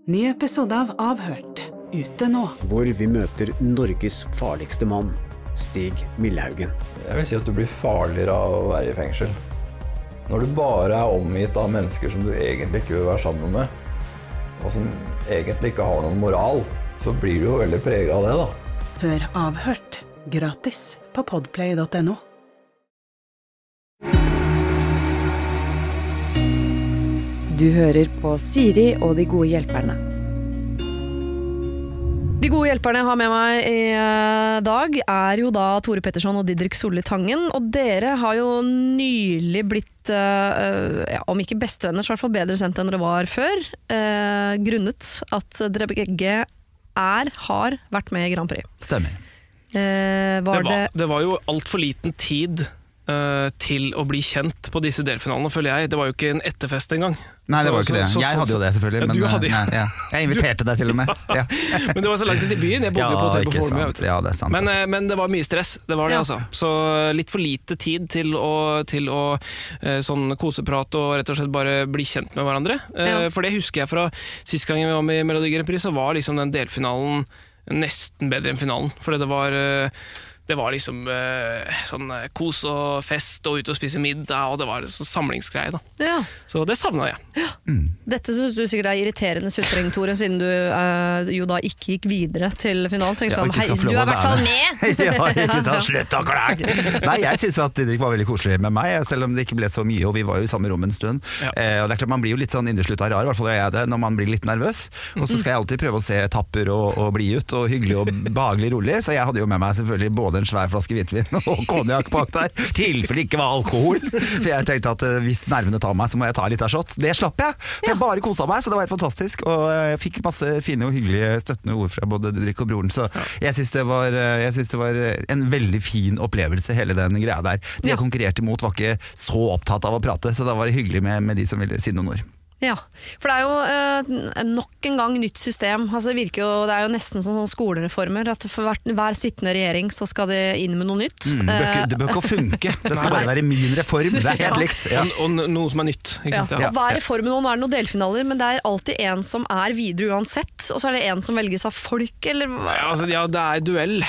Ny episode av Avhørt, ute nå. Hvor vi møter Norges farligste mann, Stig Millhaugen. Jeg vil si at du blir farligere av å være i fengsel. Når du bare er omgitt av mennesker som du egentlig ikke vil være sammen med, og som egentlig ikke har noen moral, så blir du jo veldig preget av det, da. Hør Avhørt, gratis på podplay.no. Du hører på Siri og de gode hjelperne. De gode hjelperne jeg har med meg i dag er jo da Tore Petterson og Didrik Solli Tangen, og dere har jo nylig blitt, om ikke bestevenner, så i hvert fall bedre sendt enn dere var før, grunnet at dere begge har vært med i Grand Prix. Stemmer. Det var jo alt for liten tid til å bli kjent på disse delfinalene, føler jeg. Det var jo ikke en etterfest engang. Nei, det var jo ikke det. Jeg hadde jo det selvfølgelig. Ja, men, hadde, nei, jeg inviterte deg til og med. Ja. Men det var så langt inn i byen. Jeg bodde jo på Hotell på Forme. Ja, det er sant. Men det var mye stress, det var det altså. Så litt for lite tid til å sånn koseprate og rett og slett bare bli kjent med hverandre. For det husker jeg fra sist gang vi var med i Melodi Grand Prix, så var liksom den delfinalen nesten bedre enn finalen. Fordi det var liksom sånn kos og fest og ut og spise middag, og det var sånn samlingsgreie da. Ja. Så det savnet jeg. Ja. Dette synes du sikkert er irriterende sutring, Tore, siden du jo da ikke gikk videre til finalen. Så sånn, hei, du er i hvert fall med! Ja, ikke sant, slutt å klage! Nei, jeg synes at Didrik var veldig koselig med meg, selv om det ikke ble så mye, og vi var jo i samme rom en stund. Ja. Og det er klart, man blir jo litt sånn innesluttet rar, i hvert fall er jeg det, når man blir litt nervøs. Og så skal jeg alltid prøve å se tapper og bli ut, og hyggelig og behagelig rolig, så jeg hadde jo med meg selvfølgelig både en svær flaske hvitvin og konjakk bak der, tilfelle ikke var alkohol. For jeg tenkte at hvis nervene tar meg, så må jeg ta litt av shot. Det slapp jeg, for jeg bare koset meg, så det var helt fantastisk. Og jeg fikk masse fine og hyggelige støttende ord fra både Didrik og broren, så jeg synes det var en veldig fin opplevelse, hele den greia der. De jeg konkurrerte imot var ikke så opptatt av å prate, så da var det hyggelig med de som ville si noen ord. Ja, for det er jo nok en gang nytt system. Altså, det er jo nesten sånn skolereformer, at for hver sittende regjering så skal det inn med noe nytt. Det bør ikke funke, det skal bare være min reform, det er helt likt. Ja. Og noe som er nytt, ikke sant? Og hva er reformen nå? Nå er det noen delfinaler, men det er alltid en som er videre uansett, og så er det en som velges av folk, eller hva? Ja, det er duell.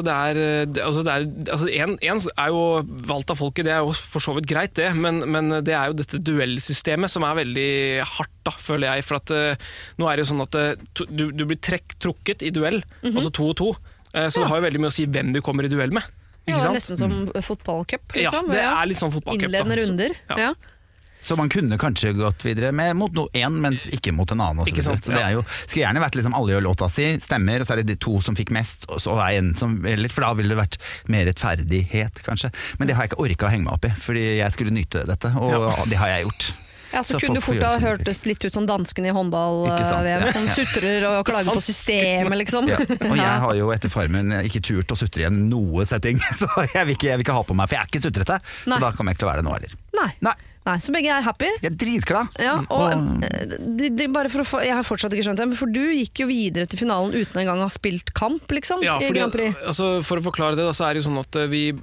En er jo valgt av folket, det er jo for så vidt greit det, men det er jo dette duellsystemet som er veldig hardt da, føler jeg, for at nå er det jo sånn at du blir trukket i duell, altså 2 og 2, så det har jo veldig mye å si hvem du kommer i duell med, ikke sant? Nesten som fotballcup, liksom. Ja, det er litt sånn fotballcup. Innledende runder, ja. Så man kunne kanskje gått videre mot en, mens ikke mot en annen. Ikke sant, så det er jo, skulle gjerne vært liksom alle gjør låta si, stemmer, og så er det de 2 som fikk mest, og så er en som velger, for da ville det vært mer rettferdighet, kanskje. Men det har jeg ikke orket å henge meg opp i, fordi jeg skulle nyte dette, og det har jeg gjort. Ja, så kunne du fort ha hørtes litt ut som dansken i håndball-VM, som sutrer og klager på systemet, liksom. Ja. Og jeg har jo etter Farmen ikke turt å sutre igjen noe setting, så jeg vil ikke ha på meg, for jeg er ikke sutrete, så da kommer jeg ikke til å være det nå heller. Nei, så begge er happy. Jeg er dritglad. Ja, og bare jeg har fortsatt ikke skjønt det, men for du gikk jo videre til finalen uten en gang å ha spilt kamp, liksom, i Grand Prix. Altså, for å forklare det, da, så er det jo sånn at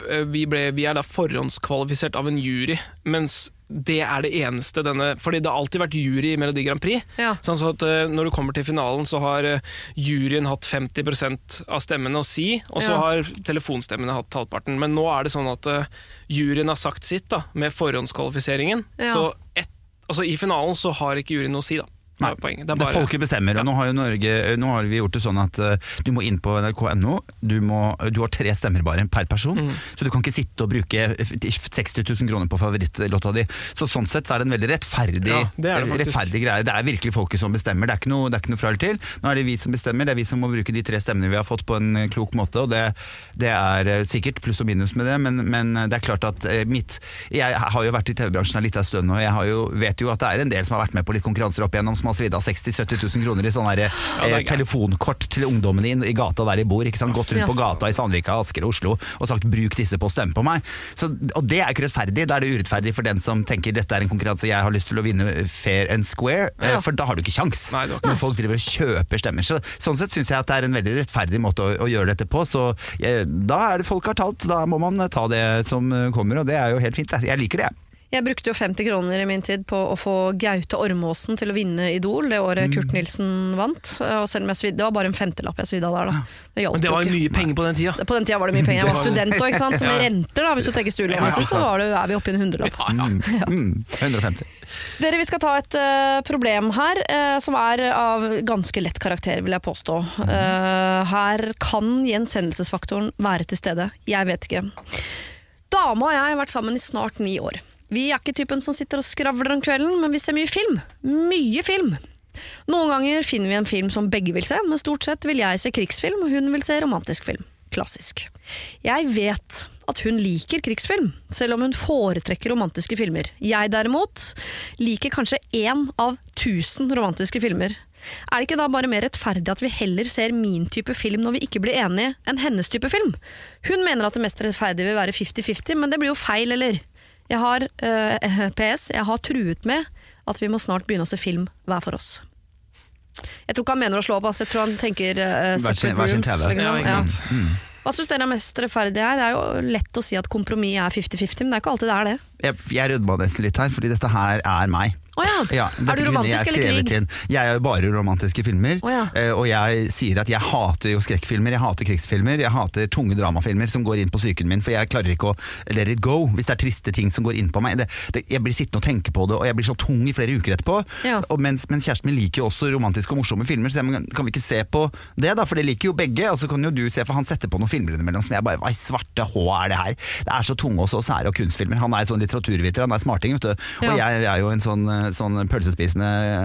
vi er da forhåndskvalifisert av en jury, mens det er det eneste fordi det har alltid vært jury i Melodi Grand Prix. Ja. Sånn så at når du kommer til finalen, så har juryen hatt 50% av stemmene å si, og så har telefonstemmene hatt halvparten. Men nå er det sånn at juryen har sagt sitt da, med forhåndskvalifiseringen. Ja. Så altså, i finalen så har ikke juryen noe å si da. Nei, det er folket bestemmer, og nå har vi gjort det sånn at du må inn på nrk.no, du har 3 stemmer bare per person, så du kan ikke sitte og bruke 60 000 kroner på favorittlåta di, så sånn sett så er det en veldig rettferdig greie, det er virkelig folket som bestemmer, det er ikke noe fra eller til, nå er det vi som bestemmer, det er vi som må bruke de 3 stemmene vi har fått på en klok måte, og det er sikkert pluss og minus med det, men det er klart at jeg har jo vært i TV-bransjen litt av stund, og jeg vet jo at det er en del som har vært med på litt konkurranser opp igjennom, som har svidd av 60 000-70 000 kroner i sånne telefonkort til ungdommene i gata der de bor, ikke sant? Gått rundt på gata i Sandvika, Asker og Oslo og sagt bruk disse på å stemme på meg, og det er ikke rettferdig, da er det urettferdig for den som tenker dette er en konkurranse jeg har lyst til å vinne fair and square, for da har du ikke sjans når folk driver og kjøper stemmer, så sånn sett synes jeg at det er en veldig rettferdig måte å gjøre dette på, så da er det folk har talt, da må man ta det som kommer, og det er jo helt fint, jeg liker det. Jeg brukte jo 50 kroner i min tid på å få Gaute Ormåsen til å vinne Idol det året Kurt Nilsen vant. Og selv om jeg svidde, det var bare en 50-lapp jeg svidde der da. Men det var jo mye penger på den tida. På den tida var det mye penger. Jeg var student også, ikke sant? Som renter da, hvis du tenker studielån, så er vi oppe i en 100-lapp. 150. Dere, vi skal ta et problem her, som er av ganske lett karakter, vil jeg påstå. Her kan gjensendelsesfaktoren være til stede. Jeg vet ikke. Dama og jeg har vært sammen i snart 9 år. Vi er ikke typen som sitter og skravler om kvelden, men vi ser mye film. Mye film. Noen ganger finner vi en film som begge vil se, men stort sett vil jeg se krigsfilm, og hun vil se romantisk film. Klassisk. Jeg vet at hun liker krigsfilm, selv om hun foretrekker romantiske filmer. Jeg derimot liker kanskje 1 av 1000 romantiske filmer. Er det ikke da bare mer rettferdig at vi heller ser min type film når vi ikke blir enige, enn hennes type film? Hun mener at det mest rettferdige vil være 50-50, men det blir jo feil, eller? Jeg har truet med at vi må snart begynne å se film hver for oss. Jeg tror ikke han mener å slå opp, jeg tror han tenker separate rooms. Liksom. Hva synes dere er mest rettferdig her? Det er jo lett å si at kompromiss er 50-50, men det er ikke alltid det er det. Jeg rødma nesten litt her, fordi dette her er meg. Ja, er du romantisk eller krig? Jeg er jo bare romantiske filmer, og jeg sier at jeg hater jo skrekkfilmer, jeg hater krigsfilmer, jeg hater tunge dramafilmer som går inn på psyken min, for jeg klarer ikke å let it go hvis det er triste ting som går inn på meg. Jeg blir sittende og tenke på det, og jeg blir så tung i flere uker etterpå. Mens kjæresten min liker jo også romantiske og morsomme filmer, så kan vi ikke se på det da, for det liker jo begge, og så kan jo du se, for han setter på noen filmer innimellom som jeg bare, hva i svarte hå er det her? Det er så tunge og så sære og kunstfilmer. Han er sånn litteraturviter, han er smarting, vet du, og jeg er jo en sånn pølsespisende,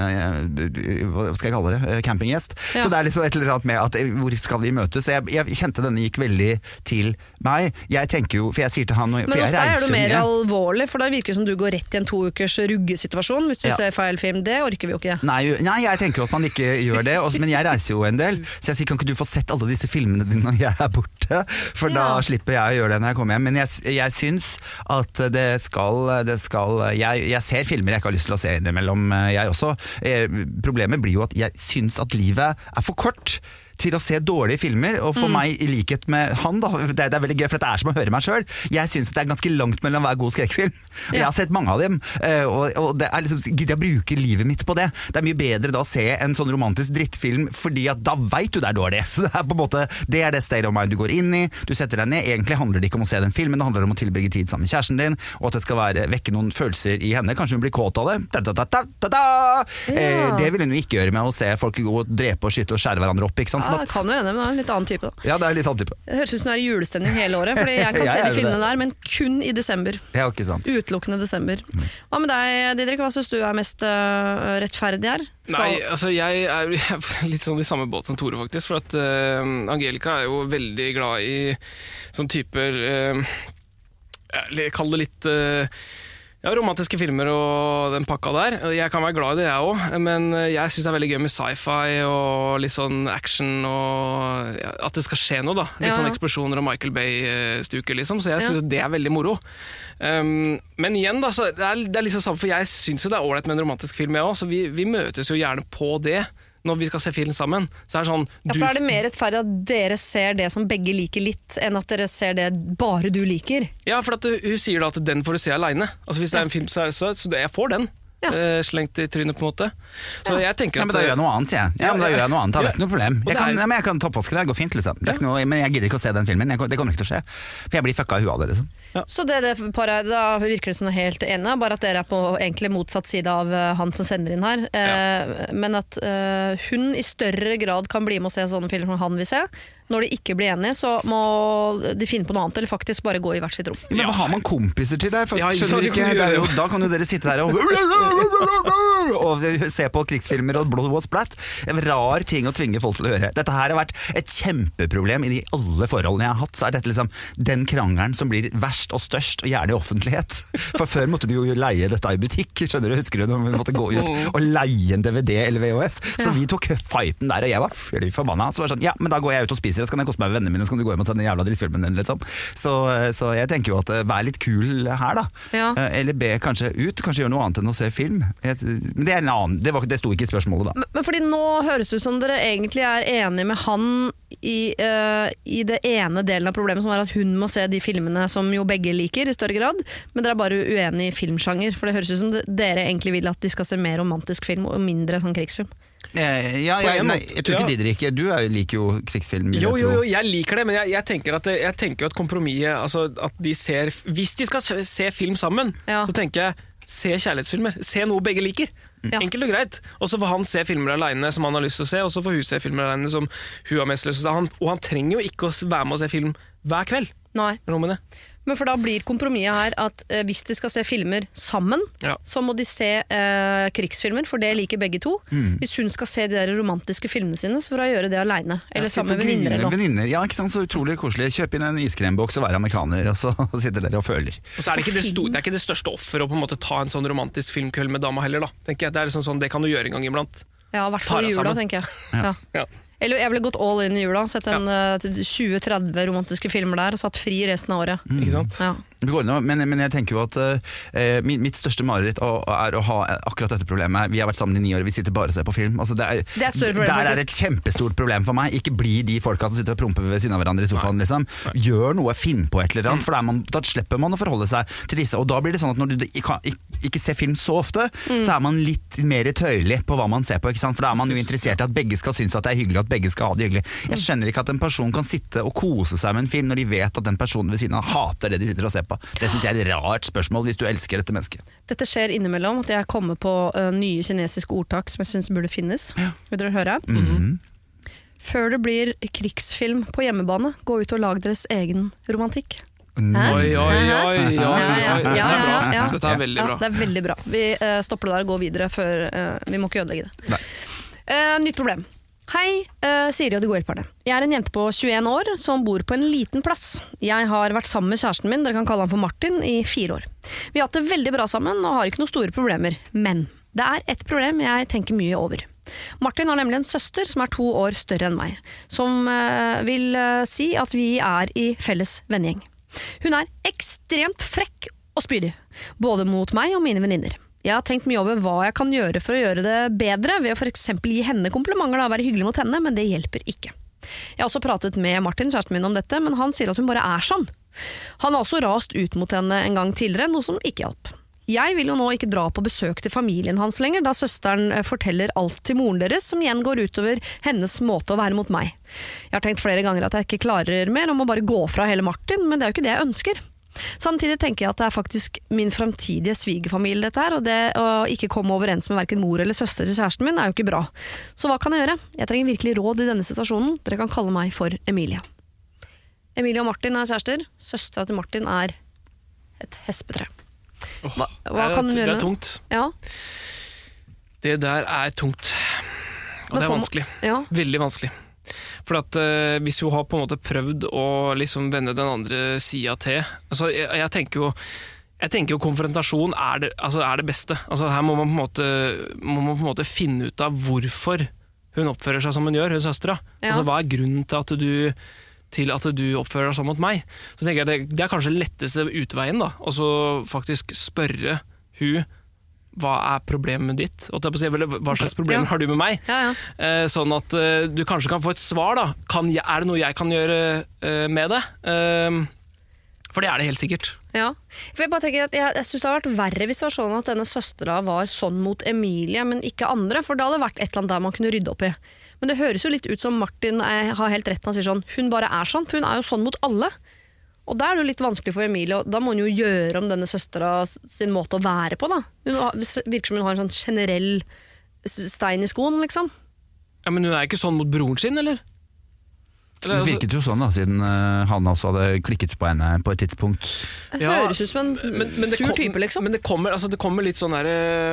hva skal jeg kalle det, campinggjest. Så det er liksom et eller annet med at hvor skal vi møtes? Jeg kjente denne gikk veldig til meg. Jeg tenker jo, for jeg sier til han, for men jeg reiser mye. Men hos deg er du mer alvorlig, for da virker det som du går rett i en 2 ukers ruggesituasjon hvis du ser feil film. Det orker vi jo ikke. Nei, jeg tenker jo at man ikke gjør det, men jeg reiser jo en del, så jeg sier, kan ikke du få sett alle disse filmene dine når jeg er borte? For da slipper jeg å gjøre det når jeg kommer hjem. Men jeg syns at det skal jeg ser filmer jeg ikke har lyst til å se innimellom, jeg også. Problemet blir jo at jeg syns at livet er for kort til å se dårlige filmer, og for meg i likhet med han da, det er veldig gøy, for det er som å høre meg selv. Jeg synes at det er ganske langt mellom hver god skrekkfilm. Jeg har sett mange av dem, og det er liksom, jeg bruker livet mitt på det. Det er mye bedre da å se en sånn romantisk drittfilm, fordi at da vet du det er dårlig. Så det er på en måte, det er det state of mind du går inn i, du setter deg ned. Egentlig handler det ikke om å se den filmen, det handler om å tilbringe tid sammen med kjæresten din, og at det skal vekke noen følelser i henne. Kanskje hun blir kåt av det. Det vil hun jo ikke gjøre med å se folk gå og drepe og skyte og skjære hverandre opp, ikke sant? Det kan jo hende, men det er en litt annen type da. Ja, det er litt annen type. Det høres ut som det er julestemning hele året, fordi jeg kan se de filmene der, men kun i desember. Ja, ikke sant. Utelukkende desember. Hva med deg, Didrik? Hva synes du er mest rettferdig her? Nei, altså jeg er litt sånn i samme båt som Tore faktisk, for at Angelica er jo veldig glad i sånn typer, kall det litt... romantiske filmer og den pakka der. Jeg kan være glad i det jeg også, men jeg synes det er veldig gøy med sci-fi og litt sånn action og at det skal skje noe da. Litt sånn eksplosjoner og Michael Bay-stuker liksom, så jeg synes det er veldig moro. Men igjen da, så det er liksom samme, for jeg synes jo det er ålreit med en romantisk film jeg også, så vi møtes jo gjerne på det når vi skal se film sammen. Så er det sånn... for er det mer rettferdig at dere ser det som begge liker litt, enn at dere ser det bare du liker? Ja, for at hun sier da at den får du se alene. Altså hvis det er en film, så jeg får den. Slengt i trynet på en måte. Så jeg tenker at... men da gjør jeg noe annet, sier jeg. Ja, men da gjør jeg noe annet, det er ikke noe problem. Jeg kan toppvaske det, det går fint liksom. Men jeg gidder ikke å se den filmen, det kommer ikke til å skje. For jeg blir fucka i huet av det liksom. Så det paret, da virker det som noe helt ene, bare at dere er på egentlig motsatt side av han som sender inn her. Men at hun i større grad kan bli med å se sånne filmer som han vil se. Når de ikke blir enige, så må de finne på noe annet, eller faktisk bare gå i hvert sitt rom. Men hva har man kompiser til der? Da kan jo dere sitte der og se på krigsfilmer og blod og splatt. En rar ting å tvinge folk til å gjøre. Dette her har vært et kjempeproblem i alle forholdene jeg har hatt. Så er dette liksom den krangelen som blir verst og størst, og gjerne i offentlighet. For før måtte du jo leie dette i butikk, skjønner du, husker du, når vi måtte gå ut og leie en DVD eller VHS. Så vi tok fighten der, og jeg var fly forbannet. Så var det sånn, ja, men da går jeg ut og spiser, så kan jeg koste meg med vennene mine, så kan du gå hjem og se den jævla drittfilmen din, liksom. Så jeg tenker jo at vær litt kul her da. Eller be kanskje ut, kanskje gjøre noe annet enn å se film. Men det er en annen, det sto ikke i spørsmålet da. Men fordi nå høres det ut som dere egentlig er enige med han i det ene delen av problemet, som er at hun må se de filmene som jo begge liker i større grad, men dere er bare uenige i filmsjanger, for det høres ut som dere egentlig vil at de skal se mer romantisk film og mindre sånn krigsfilm. Jeg tror ikke Didrik, du liker jo krigsfilm. Jo, jeg liker det, men jeg tenker at kompromisset, altså at de ser, hvis de skal se film sammen, så tenker jeg, se kjærlighetsfilmer, se noe begge liker. Enkelt og greit. Og så får han se filmer alene som han har lyst til å se, og så får hun se filmer alene som hun har mest lyst til å se. Og han trenger jo ikke å være med og se film hver kveld. Nei. Rommene. Men for da blir kompromisset her at hvis de skal se filmer sammen, så må de se krigsfilmer, for det liker begge to. Hvis hun skal se de der romantiske filmene sine, så får hun gjøre det alene. Eller sammen med venninner. Ja, ikke sant, så utrolig koselig. Kjøp inn en iskremboks og være amerikaner, og så sitter dere og føler. Og så er det ikke det største offer å på en måte ta en sånn romantisk filmkveld med dama heller, da. Tenker jeg. Det er liksom sånn, det kan du gjøre en gang iblant. Ja, i hvert fall i jula, tenker jeg. Ja. Eller jeg ville gått all in i jula, sett 20-30 romantiske filmer der og satt fri resten av året. Ikke sant? Ja. Men jeg tenker jo at mitt største mareritt er å ha akkurat dette problemet. Vi har vært sammen i 9 år, vi sitter bare og ser på film. Altså det er et større problem. Der er et kjempestort problem for meg. Ikke bli de folka som sitter og promper ved siden av hverandre i sofaen. Liksom. Gjør noe, finn på et eller annet, for da slipper man å forholde seg til disse. Og da blir det sånn at når du ikke ser film så ofte, så er man litt mer tøyelig på hva man ser på, ikke sant? For da er man jo interessert i at begge skal synes at det er hyggelig, at begge skal ha det hyggelig. Jeg skjønner ikke at en person kan sitte og kose seg med en film når de vet at den personen ved siden av hater det de sitter og ser på. Det synes jeg er et rart spørsmål hvis du elsker dette mennesket. Dette skjer innimellom, at jeg kommer på nye kinesiske ordtak som jeg synes burde finnes. Vil dere høre? Før det blir krigsfilm på hjemmebane, gå ut og lag deres egen romantikk. Oi. Dette er veldig bra. Det er veldig bra. Vi stopper det der og går videre før vi må ikke ødelegge det. Nytt problem. Hei, Siri og de gode hjelperne. Jeg er en jente på 21 år som bor på en liten plass. Jeg har vært sammen med kjæresten min, dere kan kalle han for Martin, i 4 år. Vi har hatt det veldig bra sammen og har ikke noen store problemer. Men det er et problem jeg tenker mye over. Martin har nemlig en søster som er 2 år større enn meg, som vil si at vi er i felles vennegjeng. Hun er ekstremt frekk og spydig, både mot meg og mine venninner. Jeg har tenkt mye over hva jeg kan gjøre for å gjøre det bedre, ved å for eksempel gi henne komplimenter og være hyggelig mot henne, men det hjelper ikke. Jeg har også pratet med Martin, kjæresten min, om dette, men han sier at hun bare er sånn. Han har også rast ut mot henne en gang tidligere, noe som ikke hjalp. Jeg vil jo nå ikke dra på besøk til familien hans lenger, da søsteren forteller alt til moren deres, som igjen går utover hennes måte å være mot meg. Jeg har tenkt flere ganger at jeg ikke klarer mer, og må bare gå fra hele Martin, men det er jo ikke det jeg ønsker. Samtidig tenker jeg at det er faktisk min fremtidige svigerfamilie dette her, og det å ikke komme overens med hverken mor eller søster til kjæresten min er jo ikke bra. Så hva kan jeg gjøre? Jeg trenger virkelig råd i denne situasjonen. Dere kan kalle meg for Emilie. Emilie og Martin er kjærester. Søstera til Martin er et hespetre. Hva kan du gjøre? Det er tungt. Ja. Det der er tungt. Og det er vanskelig. Ja. Veldig vanskelig. For at hvis hun har på en måte prøvd å liksom vende den andre siden til, altså jeg tenker jo konfrontasjon er det beste. Altså her må man på en måte finne ut av hvorfor hun oppfører seg som hun gjør, hun søstera. Ja. Altså hva er grunnen til at du oppfører deg sånn mot meg? Så tenker jeg det er kanskje letteste utveien da, og så faktisk spørre hun hva er problemet ditt? Hva slags problemer har du med meg? Sånn at du kanskje kan få et svar da. Er det noe jeg kan gjøre med det? For det er det helt sikkert. Ja, for jeg bare tenker at jeg synes det har vært verre hvis det var sånn at denne søstera var sånn mot Emilie, men ikke andre, for da hadde det vært et eller annet der man kunne rydde opp i. Men det høres jo litt ut som Martin har helt rett når han sier sånn, hun bare er sånn, for hun er jo sånn mot alle. Og da er det jo litt vanskelig for Emilie, og da må hun jo gjøre om denne søstera sin måte å være på da. Hun virker som hun har en sånn generell stein i skoen, liksom. Ja, men hun er ikke sånn mot broren sin, eller? Det virket jo sånn da, siden han også hadde klikket på henne på et tidspunkt. Det høres ut som en sur type, liksom. Men det kommer litt sånn der...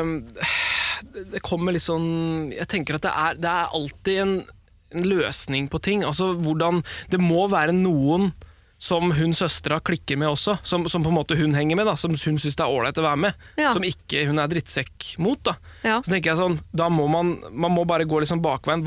Det kommer litt sånn... Jeg tenker at det er alltid en løsning på ting. Altså, det må være noen som hun søstera klikker med også, som på en måte hun henger med, da, som hun synes det er ålreit å være med, som ikke hun er drittsekk mot. Da. Så tenker jeg sånn, da må man må bare gå liksom bakveien,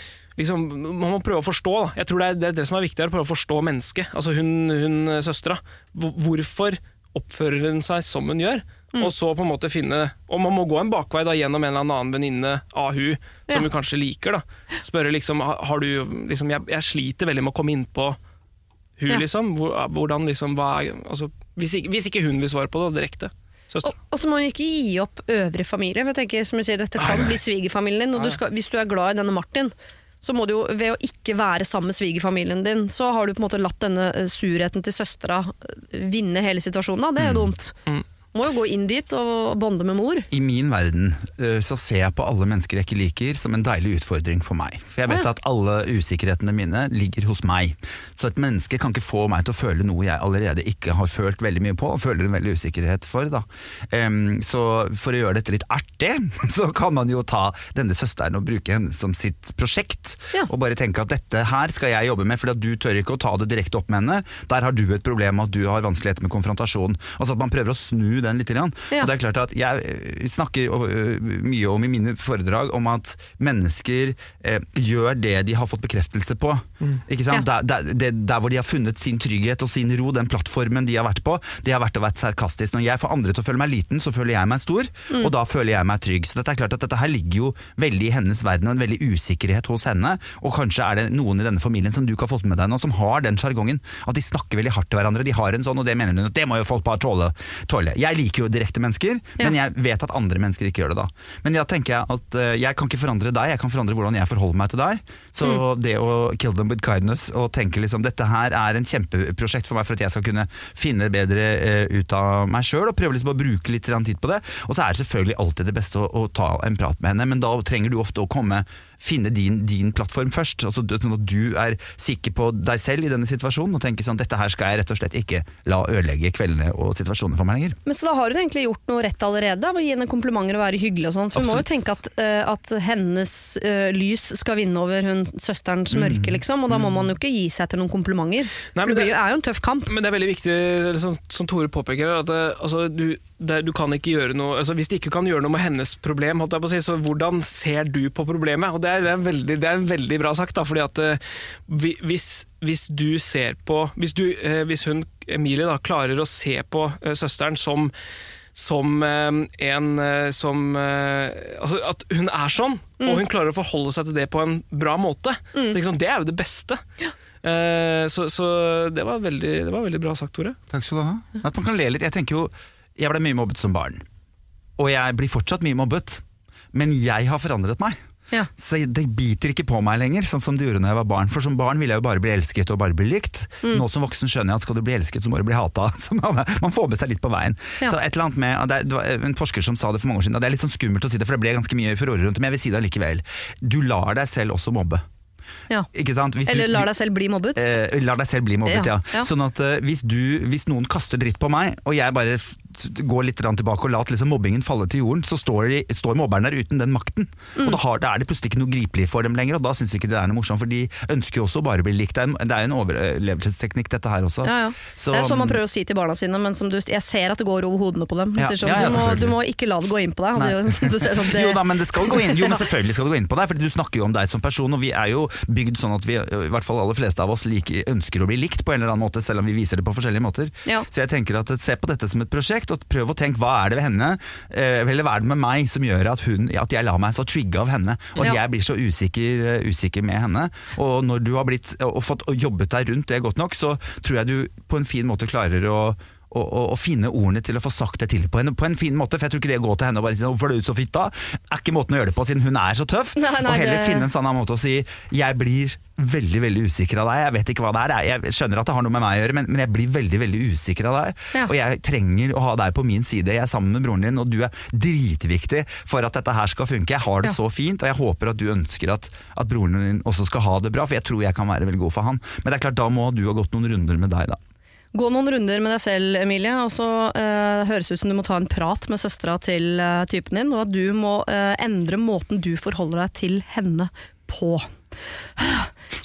man må prøve å forstå. Da. Jeg tror det er det som er viktigere, å prøve å forstå mennesket, altså hun søstera. Hvorfor oppfører hun seg som hun gjør? og så på en måte finne, og man må gå en bakvei da, gjennom en eller annen venninne av hun, som du kanskje liker da. Spørre liksom, har du, liksom, jeg sliter veldig med å komme inn på hun liksom, hvordan liksom, altså, hvis ikke hun vil svare på det direkte. Og så må man ikke gi opp øvrig familie, for jeg tenker, som du sier, dette kan bli svigerfamilien din, og hvis du glad i denne Martin, så må du jo, ved å ikke være sammen med svigerfamilien din, så har du på en måte latt denne surheten til søstera vinne hele situasjonen da. Det er jo dumt. Må jo gå inn dit og bonde med mor. I min verden så ser jeg på alle mennesker jeg ikke liker som en deilig utfordring for meg. For jeg vet at alle usikkerhetene mine ligger hos meg. Så et menneske kan ikke få meg til å føle noe jeg allerede ikke har følt veldig mye på, og føler en veldig usikkerhet for. Da. Så for å gjøre dette litt artig, så kan man jo ta denne søsteren og bruke henne som sitt prosjekt, og bare tenke at dette her skal jeg jobbe med, for du tør ikke å ta det direkte opp med henne. Der har du et problem at du har vanskeligheter med konfrontasjon. Altså at man prøver å snu den litt grann. Og det er klart at jeg snakker mye om i mine foredrag om at mennesker gjør det de har fått bekreftelse på. Ikke sant? Der hvor de har funnet sin trygghet og sin ro, den plattformen de har vært på, det har vært å være sarkastisk. Når jeg får andre til å føle meg liten, så føler jeg meg stor, og da føler jeg meg trygg. Så dette er klart at dette her ligger jo veldig i hennes verden, og en veldig usikkerhet hos henne, og kanskje er det noen i denne familien som du ikke har fått med deg nå, som har den jargongen, at de snakker veldig hardt til hverandre, de har en sånn, og det mener hun, det må jo folk bare tåle. Jeg liker jo direkte mennesker, men jeg vet at andre mennesker ikke gjør det da. Men da tenker jeg at jeg kan ikke forandre deg, jeg kan forandre hvordan jeg forholder meg til deg. Så det å kill them with kindness, og tenke liksom, dette her er en kjempeprosjekt for meg for at jeg skal kunne finne bedre ut av meg selv, og prøve liksom å bruke litt tid på det. Og så er det selvfølgelig alltid det beste å ta en prat med henne, men da trenger du ofte å finne din plattform først, altså at du er sikker på deg selv i denne situasjonen og tenker sånn, dette her skal jeg rett og slett ikke la ødelegge kveldene og situasjonen for meg lenger. Men så da har du egentlig gjort noe rett allerede, å gi henne komplimenter og være hyggelig og sånn, for du må jo tenke at hennes lys skal vinne over søsterens mørke liksom, og da må man jo ikke gi seg til noen komplimenter. Nei, det er jo en tøff kamp. Men det er veldig viktig, som Tore påpeker, at altså, du kan ikke gjøre noe, altså, hvis du ikke kan gjøre noe med hennes problem, holdt jeg på å si, så hvordan ser du på problemet? Og det er en veldig bra sagt da, fordi at hvis du ser på, hvis hun, Emilie da, klarer å se på søsteren som altså at hun er sånn, og hun klarer å forholde seg til det på en bra måte, så det er jo det beste. Så det var veldig bra sagt, Tore. Takk skal du ha. At man kan le litt. Jeg tenker jo, jeg ble mye mobbet som barn, og jeg blir fortsatt mye mobbet, men jeg har forandret meg. Så det biter ikke på meg lenger, sånn som det gjorde når jeg var barn. For som barn ville jeg jo bare bli elsket og bare bli likt. Nå som voksen skjønner jeg at skal du bli elsket, så må du bli hatet. Så man får med seg litt på veien. Så et eller annet med, det var en forsker som sa det for mange år siden, og det er litt sånn skummelt å si det, for det ble ganske mye furore rundt det, men jeg vil si det likevel. Du lar deg selv også mobbe. Ikke sant? Eller lar deg selv bli mobbet. Lar deg selv bli mobbet, Sånn at hvis noen kaster dritt på meg, og jeg bare går litt tilbake og lat liksom mobbingen falle til jorden, så står mobberen der uten den makten. Og da er det plutselig ikke noe gripelig for dem lenger, og da synes ikke det er noe morsomt, for de ønsker jo også bare å bli likt. Det er jo en overlevelsesteknikk dette her også. Så, det er sånn man prøver å si til barna sine, men som jeg ser at det går over hodene på dem. Du må ikke la det gå inn på deg. Jo da, men det skal gå inn. Jo, men selvfølgelig skal det gå inn på deg, for du snakker jo om deg som person, og vi er jo bygd sånn at vi, i hvert fall aller fleste av oss, ønsker å bli likt på en eller annen måte, selv om vi viser det på forskjellige måter. Så jeg tenker at se på dette som et prosjekt, og prøv å tenke hva er det ved henne, eller hva er det med meg som gjør at jeg lar meg så trigge av henne, og at jeg blir så usikker med henne. Og når du har fått jobbet deg rundt det godt nok, så tror jeg du på en fin måte klarer å finne ordene til å få sagt det til på en fin måte, for jeg tror ikke det går til henne og bare si hvorfor er du så fitt da? Er ikke måten å gjøre det på siden hun er så tøff, og heller finne en sånn måte å si jeg blir veldig, veldig usikker av deg, jeg vet ikke hva det er, jeg skjønner at det har noe med meg å gjøre, men jeg blir veldig, veldig usikker av deg, og jeg trenger å ha deg på min side, jeg er sammen med broren din, og du er dritviktig for at dette her skal funke, jeg har det så fint, og jeg håper at du ønsker at broren din også skal ha det bra, for jeg tror jeg kan være veldig god for han, men det er klart, da må du ha gått noen runder med deg da. Gå noen runder med deg selv, Emilie, og så høres ut som du må ta en prat med søstera til typen din, og at du må endre måten du forholder deg til henne på.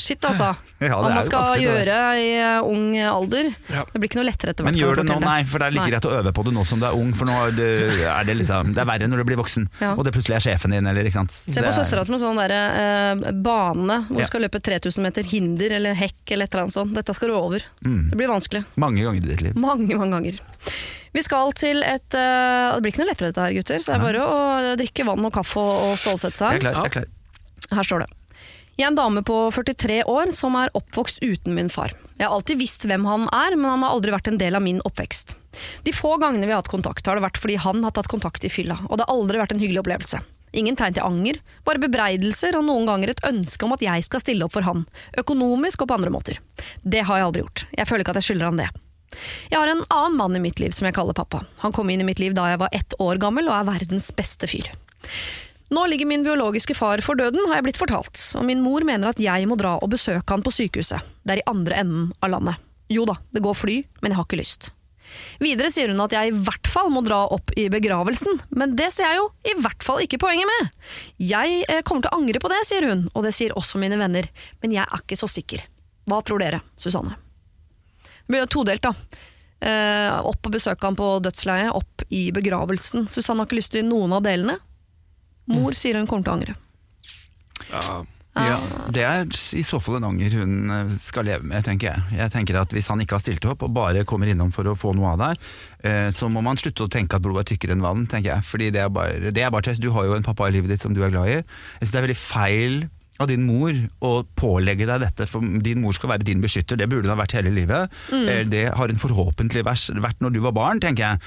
Shit altså. Ja, Hva man skal vanskelig, gjøre i ung alder. Ja. Det blir ikke noe lettere etter hvert. Men gjør det nå, kan jeg nei, for det er like greit å øve på det nå som du er ung, for nå er det liksom, det er verre når du blir voksen, Ja. og det plutselig er sjefen din, eller ikke sant? Se på søstera som en sånn der, bane hvor du skal løpe 3000 meter hinder eller hekk eller et eller annet sånt. Dette skal du over. Det blir vanskelig. Mange ganger i ditt liv. Mange ganger. Vi skal til det blir ikke noe lettere dette her, gutter, så det er bare å drikke vann og kaffe og stålsette seg. Jeg er klar. Her står det. Jeg er en dame på 43 år som er oppvokst uten min far. Jeg har alltid visst hvem han er, men han har aldri vært en del av min oppvekst. De få gangene vi har hatt kontakt, har det vært fordi han har tatt kontakt i fylla, og det har aldri vært en hyggelig opplevelse. Ingen tegn til anger, bare bebreidelser og noen ganger et ønske om at jeg skal stille opp for han, økonomisk og på andre måter. Det har jeg aldri gjort. Jeg føler ikke at jeg skylder han det. Jeg har en annen mann i mitt liv som jeg kaller pappa. Han kom inn i mitt liv da jeg var 1 år gammel og er verdens beste fyr. Nå ligger min biologiske far for døden, har jeg blitt fortalt, og min mor mener at jeg må dra og besøke han på sykehuset. Det er i andre enden av landet. Jo da, det går fly, men jeg har ikke lyst. Videre sier hun at jeg i hvert fall må dra opp i begravelsen, men det ser jeg jo i hvert fall ikke poenget med. Jeg kommer til å angre på det, sier hun, og det sier også mine venner, men jeg er ikke så sikker. Hva tror dere, Susanne? Det blir jo todelt da. Opp og besøke han på dødsleiet, opp i begravelsen. Susanne har ikke lyst til noen av delene. Mor sier hun kommer til å angre. Ja, det er i så fall en anger hun skal leve med, tenker jeg. Jeg tenker at hvis han ikke har stilt opp og bare kommer innom for å få noe av deg, så må man slutte å tenke at blod er tykkere enn vann, tenker jeg. Fordi det er bare tøys. Du har jo en pappa i livet ditt som du er glad i. Jeg synes det er veldig feil av din mor å pålegge deg dette, for din mor skal være din beskytter, det burde hun ha vært hele livet. Det har hun forhåpentlig vært når du var barn, tenker jeg,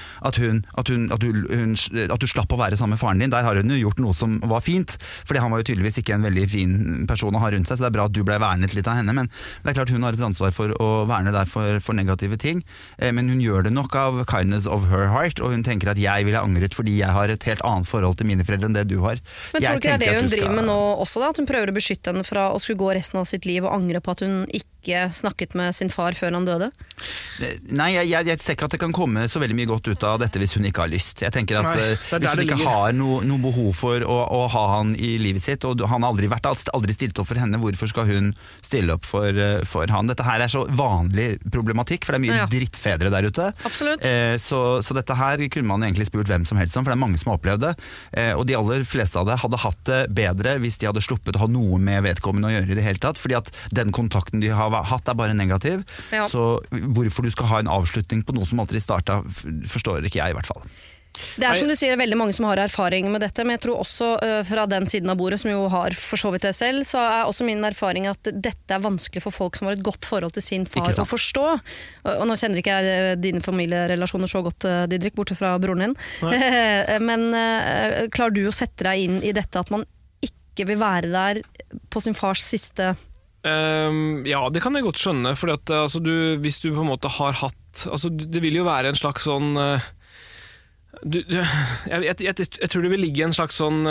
at du slapp å være sammen med faren din. Der har hun jo gjort noe som var fint, fordi han var jo tydeligvis ikke en veldig fin person å ha rundt seg, så det er bra at du ble vernet litt av henne, men det er klart hun har et ansvar for å verne deg for negative ting, men hun gjør det nok av kindness of her heart, og hun tenker at jeg ville angret fordi jeg har et helt annet forhold til mine foreldre enn det du har. Men tror du ikke det er det hun driver med nå også da, at hun prøver å beskytte henne fra å skulle gå resten av sitt liv og angre på at hun ikke snakket med sin far før han døde? Nei, jeg ser ikke at det kan komme så veldig mye godt ut av dette hvis hun ikke har lyst. Jeg tenker at hvis hun ikke har noe behov for å ha han i livet sitt, og han har aldri stilt opp for henne, hvorfor skal hun stille opp for han? Dette her er så vanlig problematikk, for det er mye drittfedre der ute. Absolutt. Så dette her kunne man egentlig spurt hvem som helst om, for det er mange som har opplevd det. Og de aller fleste av det hadde hatt det bedre hvis de hadde sluppet å ha noe med vedkommende å gjøre i det hele tatt, fordi at den kontakten de har hatt er bare negativ. Så hvorfor du skal ha en avslutning på noe som aldri startet, forstår ikke jeg i hvert fall. Det er som du sier, veldig mange som har erfaring med dette, men jeg tror også fra den siden av bordet, som jo har for så vidt det selv, så er også min erfaring at dette er vanskelig for folk som har et godt forhold til sin far å forstå. Og nå kjenner ikke jeg dine familierelasjoner så godt, Didrik, borte fra broren din. Men klarer du å sette deg inn i dette at man ikke vil være der på sin fars siste? Ja, det kan jeg godt skjønne, fordi at hvis du på en måte har hatt, det vil jo være en slags sånn jeg tror det vil ligge en slags sånn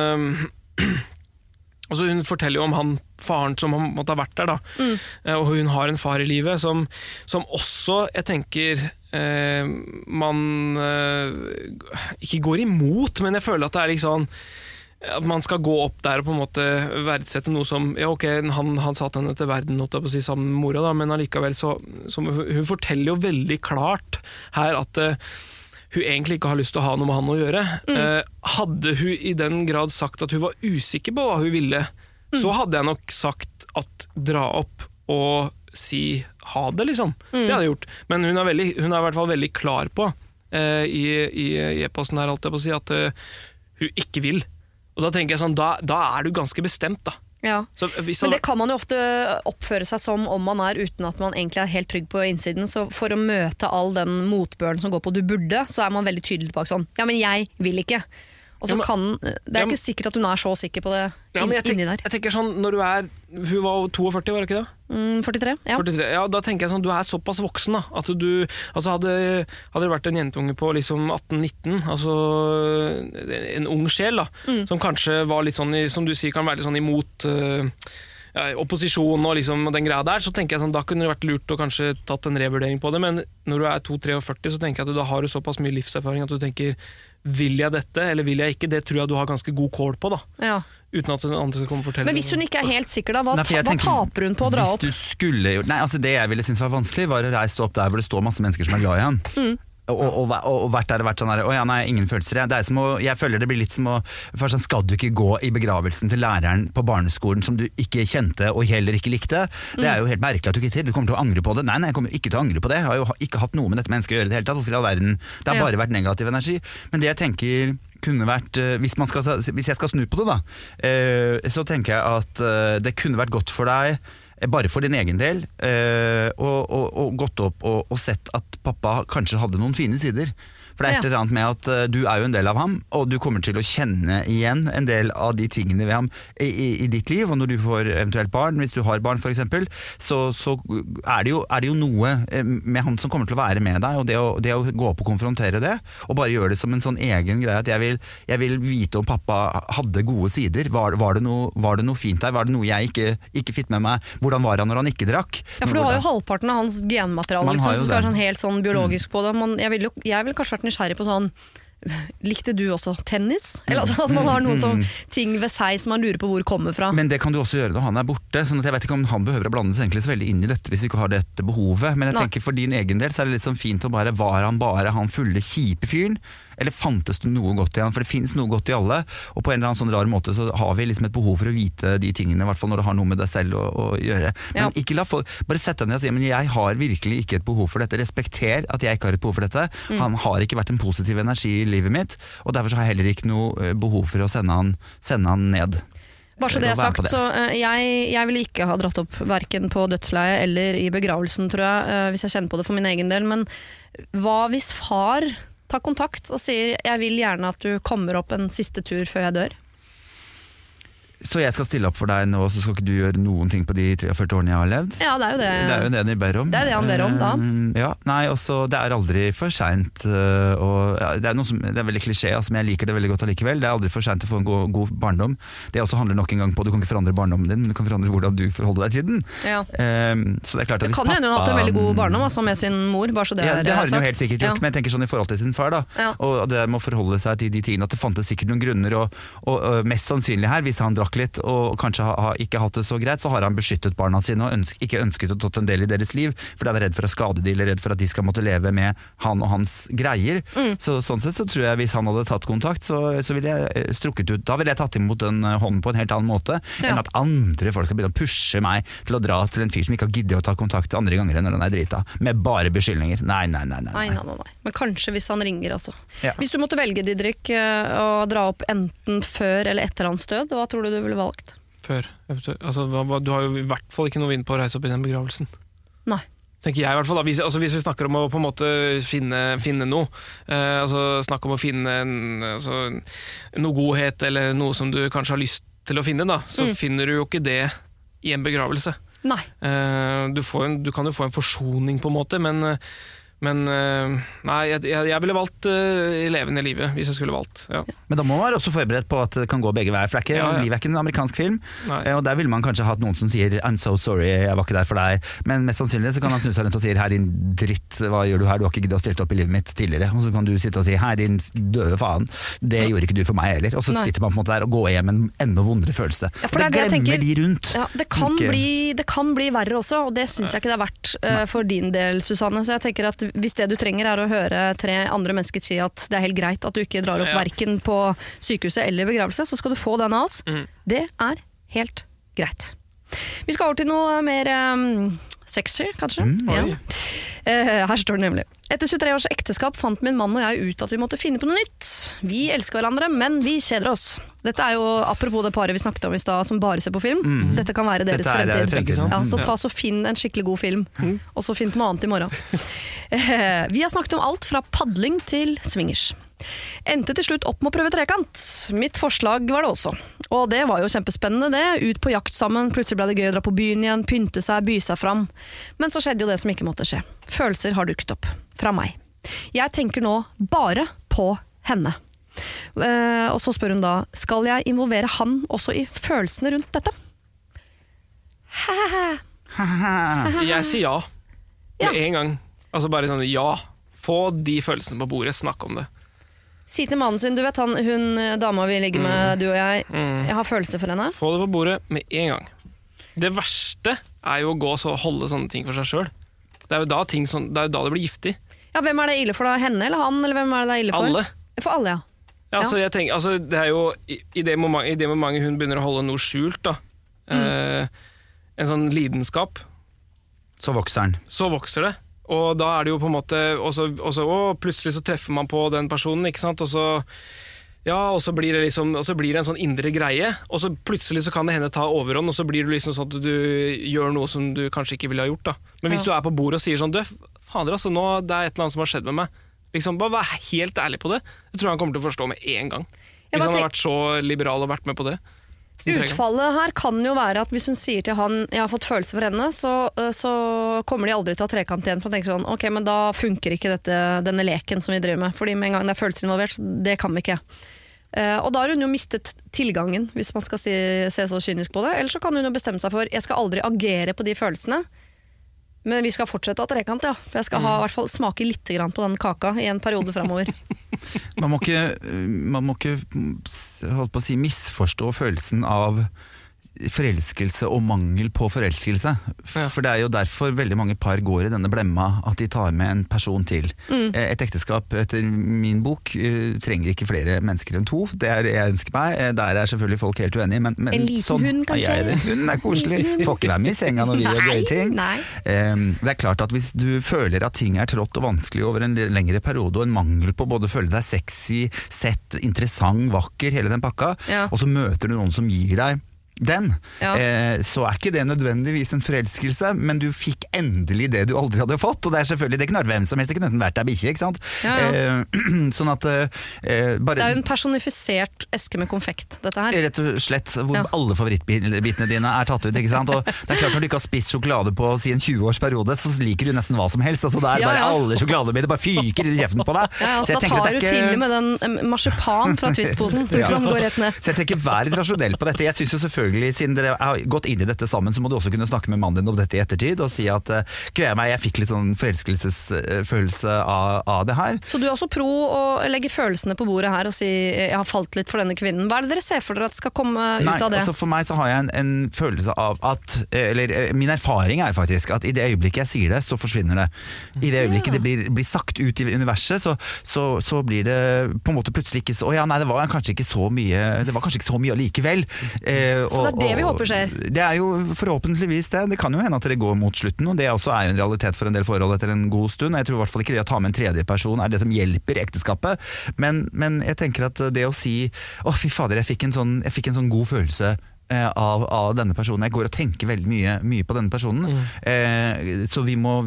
hun forteller jo om faren som måtte ha vært der da, og hun har en far i livet som også, jeg tenker man ikke går imot, men jeg føler at det er liksom at man skal gå opp der og på en måte verdsette noe som, ja ok, han satt henne til verden sammen med mora da, men allikevel så hun forteller jo veldig klart her at hun egentlig ikke har lyst til å ha noe med han å gjøre. Hadde hun i den grad sagt at hun var usikker på hva hun ville, så hadde jeg nok sagt at dra opp og si ha det liksom. Det hadde jeg gjort. Men hun er i hvert fall veldig klar på i e-posten her, alt jeg på å si, at hun ikke vil. Og da tenker jeg sånn, da er du ganske bestemt da. Ja. Men det kan man jo ofte oppføre seg som om man er, uten at man egentlig er helt trygg på innsiden. Så for å møte all den motbøren som går på du burde, så er man veldig tydelig tilbake sånn, ja, men jeg vil ikke. Og så det er ikke sikkert at hun er så sikker på det inni der. Jeg tenker sånn, når hun var 42, var det ikke det? 43, ja. 43, ja, da tenker jeg sånn, du er såpass voksen da, at du, hadde det vært en jentunge på liksom 18-19, en ung sjel da, som kanskje var litt sånn, som du sier, kan være litt sånn imot opposisjon og liksom den greia der, så tenker jeg sånn, da kunne det vært lurt å kanskje tatt en revurdering på det, men når du er 2-43, så tenker jeg at da har du såpass mye livserfaring at du tenker, vil jeg dette, eller vil jeg ikke? Det tror jeg du har ganske god kål på da. Ja. uten at den andre skal komme og fortelle. Men hvis hun ikke helt sikker da, hva tenker, taper hun på å dra opp? Hvis du skulle gjort... Nei, altså det jeg ville synes var vanskelig var å reise opp der hvor det står masse mennesker som glad i han. Og vært der og vært sånn der, nei, ingen følelser. Det er som jeg føler det blir litt som først skal du ikke gå i begravelsen til læreren på barneskolen som du ikke kjente og heller ikke likte. Det jo helt merkelig at du ikke til. Du kommer til å angre på det. Nei, jeg kommer ikke til å angre på det. Jeg har jo ikke hatt noe med dette mennesket å gjøre det hele tatt. Hvorfor i all verden? Det har bare vært negativ energi. Men det jeg tenker kunne vært, hvis jeg skal snu på det da, så tenker jeg at det kunne vært godt for deg bare for din egen del, og gått opp og sett at pappa kanskje hadde noen fine sider. For det et eller annet med at du jo en del av ham, og du kommer til å kjenne igjen en del av de tingene ved ham i ditt liv, og når du får eventuelt barn, hvis du har barn for eksempel, så det jo noe med han som kommer til å være med deg, og det å gå opp og konfrontere det, og bare gjøre det som en sånn egen greie, at jeg vil vite om pappa hadde gode sider. Var det noe fint der? Var det noe jeg ikke fikk med meg? Hvordan var han når han ikke drakk? Ja, for du har jo halvparten av hans genmateriale, liksom, så skal være sånn helt sånn biologisk på det. Jeg vil kanskje vært nysgjerrig på sånn, likte du også tennis? Eller altså, at man har noen sånn ting ved seg som man lurer på hvor kommer fra. Men det kan du også gjøre når han borte, sånn at jeg vet ikke om han behøver å blande seg egentlig så veldig inn i dette hvis vi ikke har dette behovet, men jeg tenker for din egen del så det litt sånn fint å bare, var han fulle kjipe fyren? Eller fantes det noe godt i han? For det finnes noe godt i alle, og på en eller annen sånn rar måte så har vi liksom et behov for å vite de tingene, i hvert fall når det har noe med deg selv å gjøre. Men ikke la folk, bare sett deg ned og si, men jeg har virkelig ikke et behov for dette. Respekter at jeg ikke har et behov for dette. Han har ikke vært en positiv energi i livet mitt, og derfor så har jeg heller ikke noe behov for å sende han ned. Bare så det sagt, så jeg ville ikke ha dratt opp hverken på dødsleiet eller i begravelsen, tror jeg, hvis jeg kjenner på det for min egen del, men hva hvis far tar kontakt og sier jeg vil gjerne at du kommer opp en siste tur før jeg dør? Så jeg skal stille opp for deg nå, så skal ikke du gjøre noen ting på de 43 årene jeg har levd? Ja, det jo det. Det jo det de ber om. Det det han ber om da. Ja, nei, også, det aldri for sent. Det noe som, det veldig klisjé, altså, men jeg liker det veldig godt allikevel. Det aldri for sent å få en god barndom. Det også handler nok en gang på, du kan ikke forandre barndommen din, men du kan forandre hvordan du forholder deg til den. Ja. Så det klart at hvis pappa... Det kan jo hatt en veldig god barndom, altså, med sin mor, bare så det det har hun jo helt sikkert gjort, men jeg tenker sånn i forhold til sin far da. Ja. Og det må forholde seg til de tingene, at det fantes sikkert noen grunner, og mest sannsynlig her, hvis han drakk litt og kanskje har ikke hatt det så greit, så har han beskyttet barna sine og ikke ønsket å ta en del i deres liv, for han redd for å skade de, eller redd for at de skal måtte leve med han og hans greier. Så sånn sett så tror jeg hvis han hadde tatt kontakt, så ville jeg strukket ut, da ville jeg tatt imot den hånden på en helt annen måte, enn at andre folk skal begynne å pushe meg til å dra til en fyr som ikke har giddet å ta kontakt andre ganger enn når han drita, med bare beskyldninger. Nei. Men kanskje hvis han ringer, altså. Ja. Hvis du måtte velge, Didrik, å dra opp enten før eller etter hans død, hva tror du ville valgt? Før. Altså, du har jo i hvert fall ikke noe vind på å reise opp i den begravelsen. Nei. Tenker jeg i hvert fall da. Hvis vi snakker om å på en måte finne noe, altså snakke om å finne noe godhet eller noe som du kanskje har lyst til å finne da, så finner du jo ikke det i en begravelse. Nei. Du kan jo få en forsoning på en måte, men nei, jeg ville valgt levende livet hvis jeg skulle valgt. Ja. Men da må man være også forberedt på at det kan gå begge veier, for livet ikke en amerikansk film, og der vil man kanskje hatt noen som sier I'm so sorry, jeg var ikke der for deg, men mest sannsynlig så kan han snu seg rundt og si hei din dritt, hva gjør du her, du har ikke giddet å stille opp i livet mitt tidligere, og så kan du sitte og si hei din døde faen, det gjorde ikke du for meg heller, og så sitter man på en måte der og går hjem en enda vondere følelse. Ja, for det glemmer de rundt. Ja, det kan bli verre også, og det synes jeg ikke det er verdt for din del, Susanne, så jeg tenker at hvis det du trenger er å høre 3 andre mennesker si at det helt greit at du ikke drar opp hverken på sykehuset eller begravelse, så skal du få den av oss. Det helt greit. Vi skal over til noe mer sexy, kanskje. Her står det nemlig. Etter 23 års ekteskap fant min mann og jeg ut at vi måtte finne på noe nytt. Vi elsker hverandre, men vi kjeder oss. Dette jo apropos det paret vi snakket om i sted, som bare ser på film. Dette kan være deres fremtid. Ja, så ta så finn en skikkelig god film, og så finn på noe annet i morgen. Vi har snakket om alt fra paddling til swingers. Endte til slutt opp med å prøve trekant. Mitt forslag var det også. Og det var jo kjempespennende det. Ut på jakt sammen, plutselig ble det gøy å dra på byen igjen, pynte seg, by seg fram. Men så skjedde jo det som ikke måtte skje. Følelser har dukket opp. Fra meg. Jeg tenker nå bare på henne. Og så spør hun da, skal jeg involvere han også i følelsene rundt dette? Jeg sier ja. Med en gang. Altså bare sånn, ja. Få de følelsene på bordet, snakk om det. Si til mannen sin, du vet hun dama vi ligger med, du og jeg har følelser for henne. Få det på bordet med en gang. Det verste jo å gå og holde sånne ting for seg selv. Det jo da det blir giftig. Ja, hvem det ille for da? Henne eller han? Eller hvem det ille for? Alle. For alle, ja. Ja, altså, jeg tenker, altså, det jo i det momentet hun begynner å holde noe skjult da, en sånn lidenskap, så vokser det, og da det jo på en måte og plutselig så treffer man på den personen, ikke sant, og så blir det liksom, og så blir det en sånn indre greie, og så plutselig så kan det hende ta overhånd, og så blir det liksom sånn at du gjør noe som du kanskje ikke ville ha gjort da. Men hvis du på bordet og sier sånn, fader altså, nå det et eller annet som har skjedd med meg, liksom, bare vær helt ærlig på det. Jeg tror han kommer til å forstå med en gang. Hvis han har vært så liberal og vært med på det. Utfallet her kan jo være at hvis hun sier til han jeg har fått følelser for henne, så kommer de aldri til å ha trekant igjen, for å tenke sånn, ok, men da funker ikke denne leken som vi driver med, fordi med en gang det følelser involvert, så det kan vi ikke. Og da har hun jo mistet tilgangen, hvis man skal se så kynisk på det, eller så kan hun jo bestemme seg for jeg skal aldri agere på de følelsene, men vi skal fortsette å trekant, ja. For jeg skal i hvert fall smake litt grann på den kaka i en periode fremover. Man må ikke holdt på å si, misforstå følelsen av forelskelse og mangel på forelskelse. For det jo derfor veldig mange par går i denne blemma at de tar med en person til. Et ekteskap etter min bok trenger ikke flere mennesker enn 2. Det jeg ønsker meg. Der selvfølgelig folk helt uenige, men en liten sånn, hund kanskje? Hunden koselig. Får ikke være med i senga når vi gjør gøye ting. Det klart at hvis du føler at ting trått og vanskelig over en lengre periode, og en mangel på både å føle deg sexy, sett, interessant, vakker, hele den pakka, og så møter du noen som gir deg så ikke det nødvendigvis en forelskelse, men du fikk endelig det du aldri hadde fått, og det selvfølgelig, det kunne vært hvem som helst, det kunne vært deg bikkje, ikke sant? Sånn at bare, det jo en personifisert eske med konfekt, dette her. Rett og slett, hvor alle favorittbitene dine tatt ut, ikke sant? Og det klart når du ikke har spist sjokolade på si en 20-årsperiode, så liker du nesten hva som helst, altså det bare alle sjokoladebiter bare fyker i kjeften på deg. Så da tar du til med den marsipan fra Twist-posen, liksom, går rett ned. Så jeg tenker, vær litt rasjonell på dette. Jeg synes jo selvfølgelig, siden dere har gått inn i dette sammen, så må du også kunne snakke med mannen din om dette i ettertid, og si at jeg fikk litt sånn forelskelsesfølelse av det her. Så du er også pro å legge følelsene på bordet her og si jeg har falt litt for denne kvinnen. Hva det dere ser for dere at skal komme ut av det? Altså for meg så har jeg en følelse av at, eller min erfaring faktisk at i det øyeblikket jeg sier det, så forsvinner det. I det øyeblikket det blir sagt ut i universet, så blir det på en måte plutselig ikke så, det var kanskje ikke så mye allikevel. Så det vi håper skjer? Det jo forhåpentligvis det. Det kan jo hende at det går mot slutten, og det også jo en realitet for en del forhold etter en god stund. Jeg tror i hvert fall ikke det å ta med en tredje person det som hjelper i ekteskapet. Men jeg tenker at det å si fy fader, jeg fikk en sånn god følelse av denne personen. Jeg går og tenker veldig mye på denne personen. Så vi må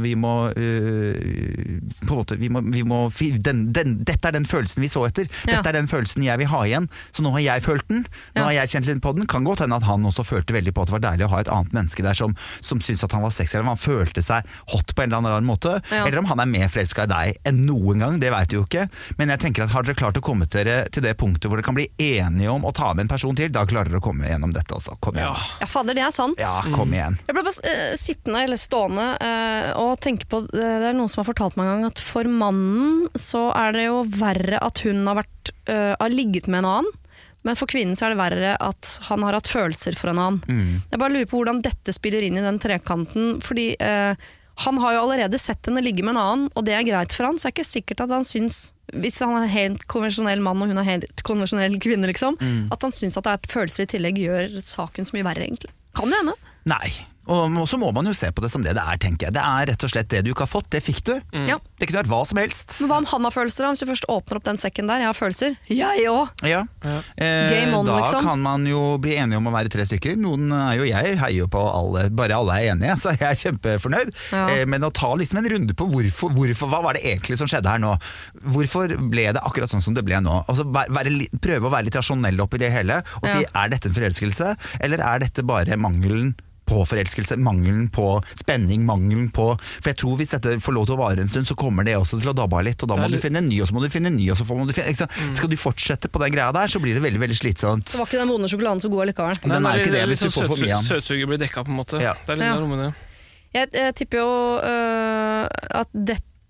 på en måte dette den følelsen vi så etter. Dette den følelsen jeg vil ha igjen. Så nå har jeg følt den. Nå har jeg kjent litt på den. Kan godt hende at han også følte veldig på at det var deilig å ha et annet menneske der som syntes at han var sexy, eller om han følte seg hot på en eller annen måte. Eller om han mer forelsket i deg enn noen gang. Det vet du jo ikke. Men jeg tenker at har dere klart å komme dere til det punktet hvor dere kan bli enige om å ta med en person til, da klarer dere å komme gjennom dette også. Kom igjen. Ja, fader, det sant. Ja, kom igjen. Jeg ble bare sittende eller stående og tenke på, det noen som har fortalt meg en gang at for mannen så det jo verre at hun har ligget med en annen, men for kvinnen så det verre at han har hatt følelser for en annen. Jeg bare lurer på hvordan dette spiller inn i den trekanten, fordi han har jo allerede sett henne ligge med en annen, og det greit for han, så det ikke sikkert at han syns, hvis han helt konvensjonell mann og hun helt konvensjonell kvinne, liksom, at han syns at det følelser i tillegg gjør saken så mye verre, egentlig. Kan det hende? Nei. Og så må man jo se på det som det tenker jeg. Det rett og slett det du ikke har fått, det fikk du. Ja. Det kunne vært hva som helst. Men hva om han har følelser da? Hvis du først åpner opp den sekken der, jeg har følelser. Jeg også! Ja. Game on, da liksom. kan man jo bli enige om å være 3 stykker. Noen jeg heier jo på alle, bare alle enige, så jeg kjempefornøyd. Men å ta liksom en runde på hvorfor, hva var det egentlig som skjedde her nå? Hvorfor ble det akkurat sånn som det ble nå? Altså, prøve å være litt rasjonell oppi det hele, og si, dette en forelskelse, eller dette bare mangelen på forelskelse, mangelen på spenning, mangelen på, for jeg tror hvis dette får lov til å vare en stund, så kommer det også til å dabbe litt, og da må du finne en ny, og så må du finne en ny, og så må du finne, skal du fortsette på den greia der, så blir det veldig, veldig slitsomt. Det var ikke den vonde sjokoladen så god allikevel. Den jo ikke det, hvis du får for mye av den. Søtsuget blir dekket på en måte. Det litt noe med det. Jeg tipper jo at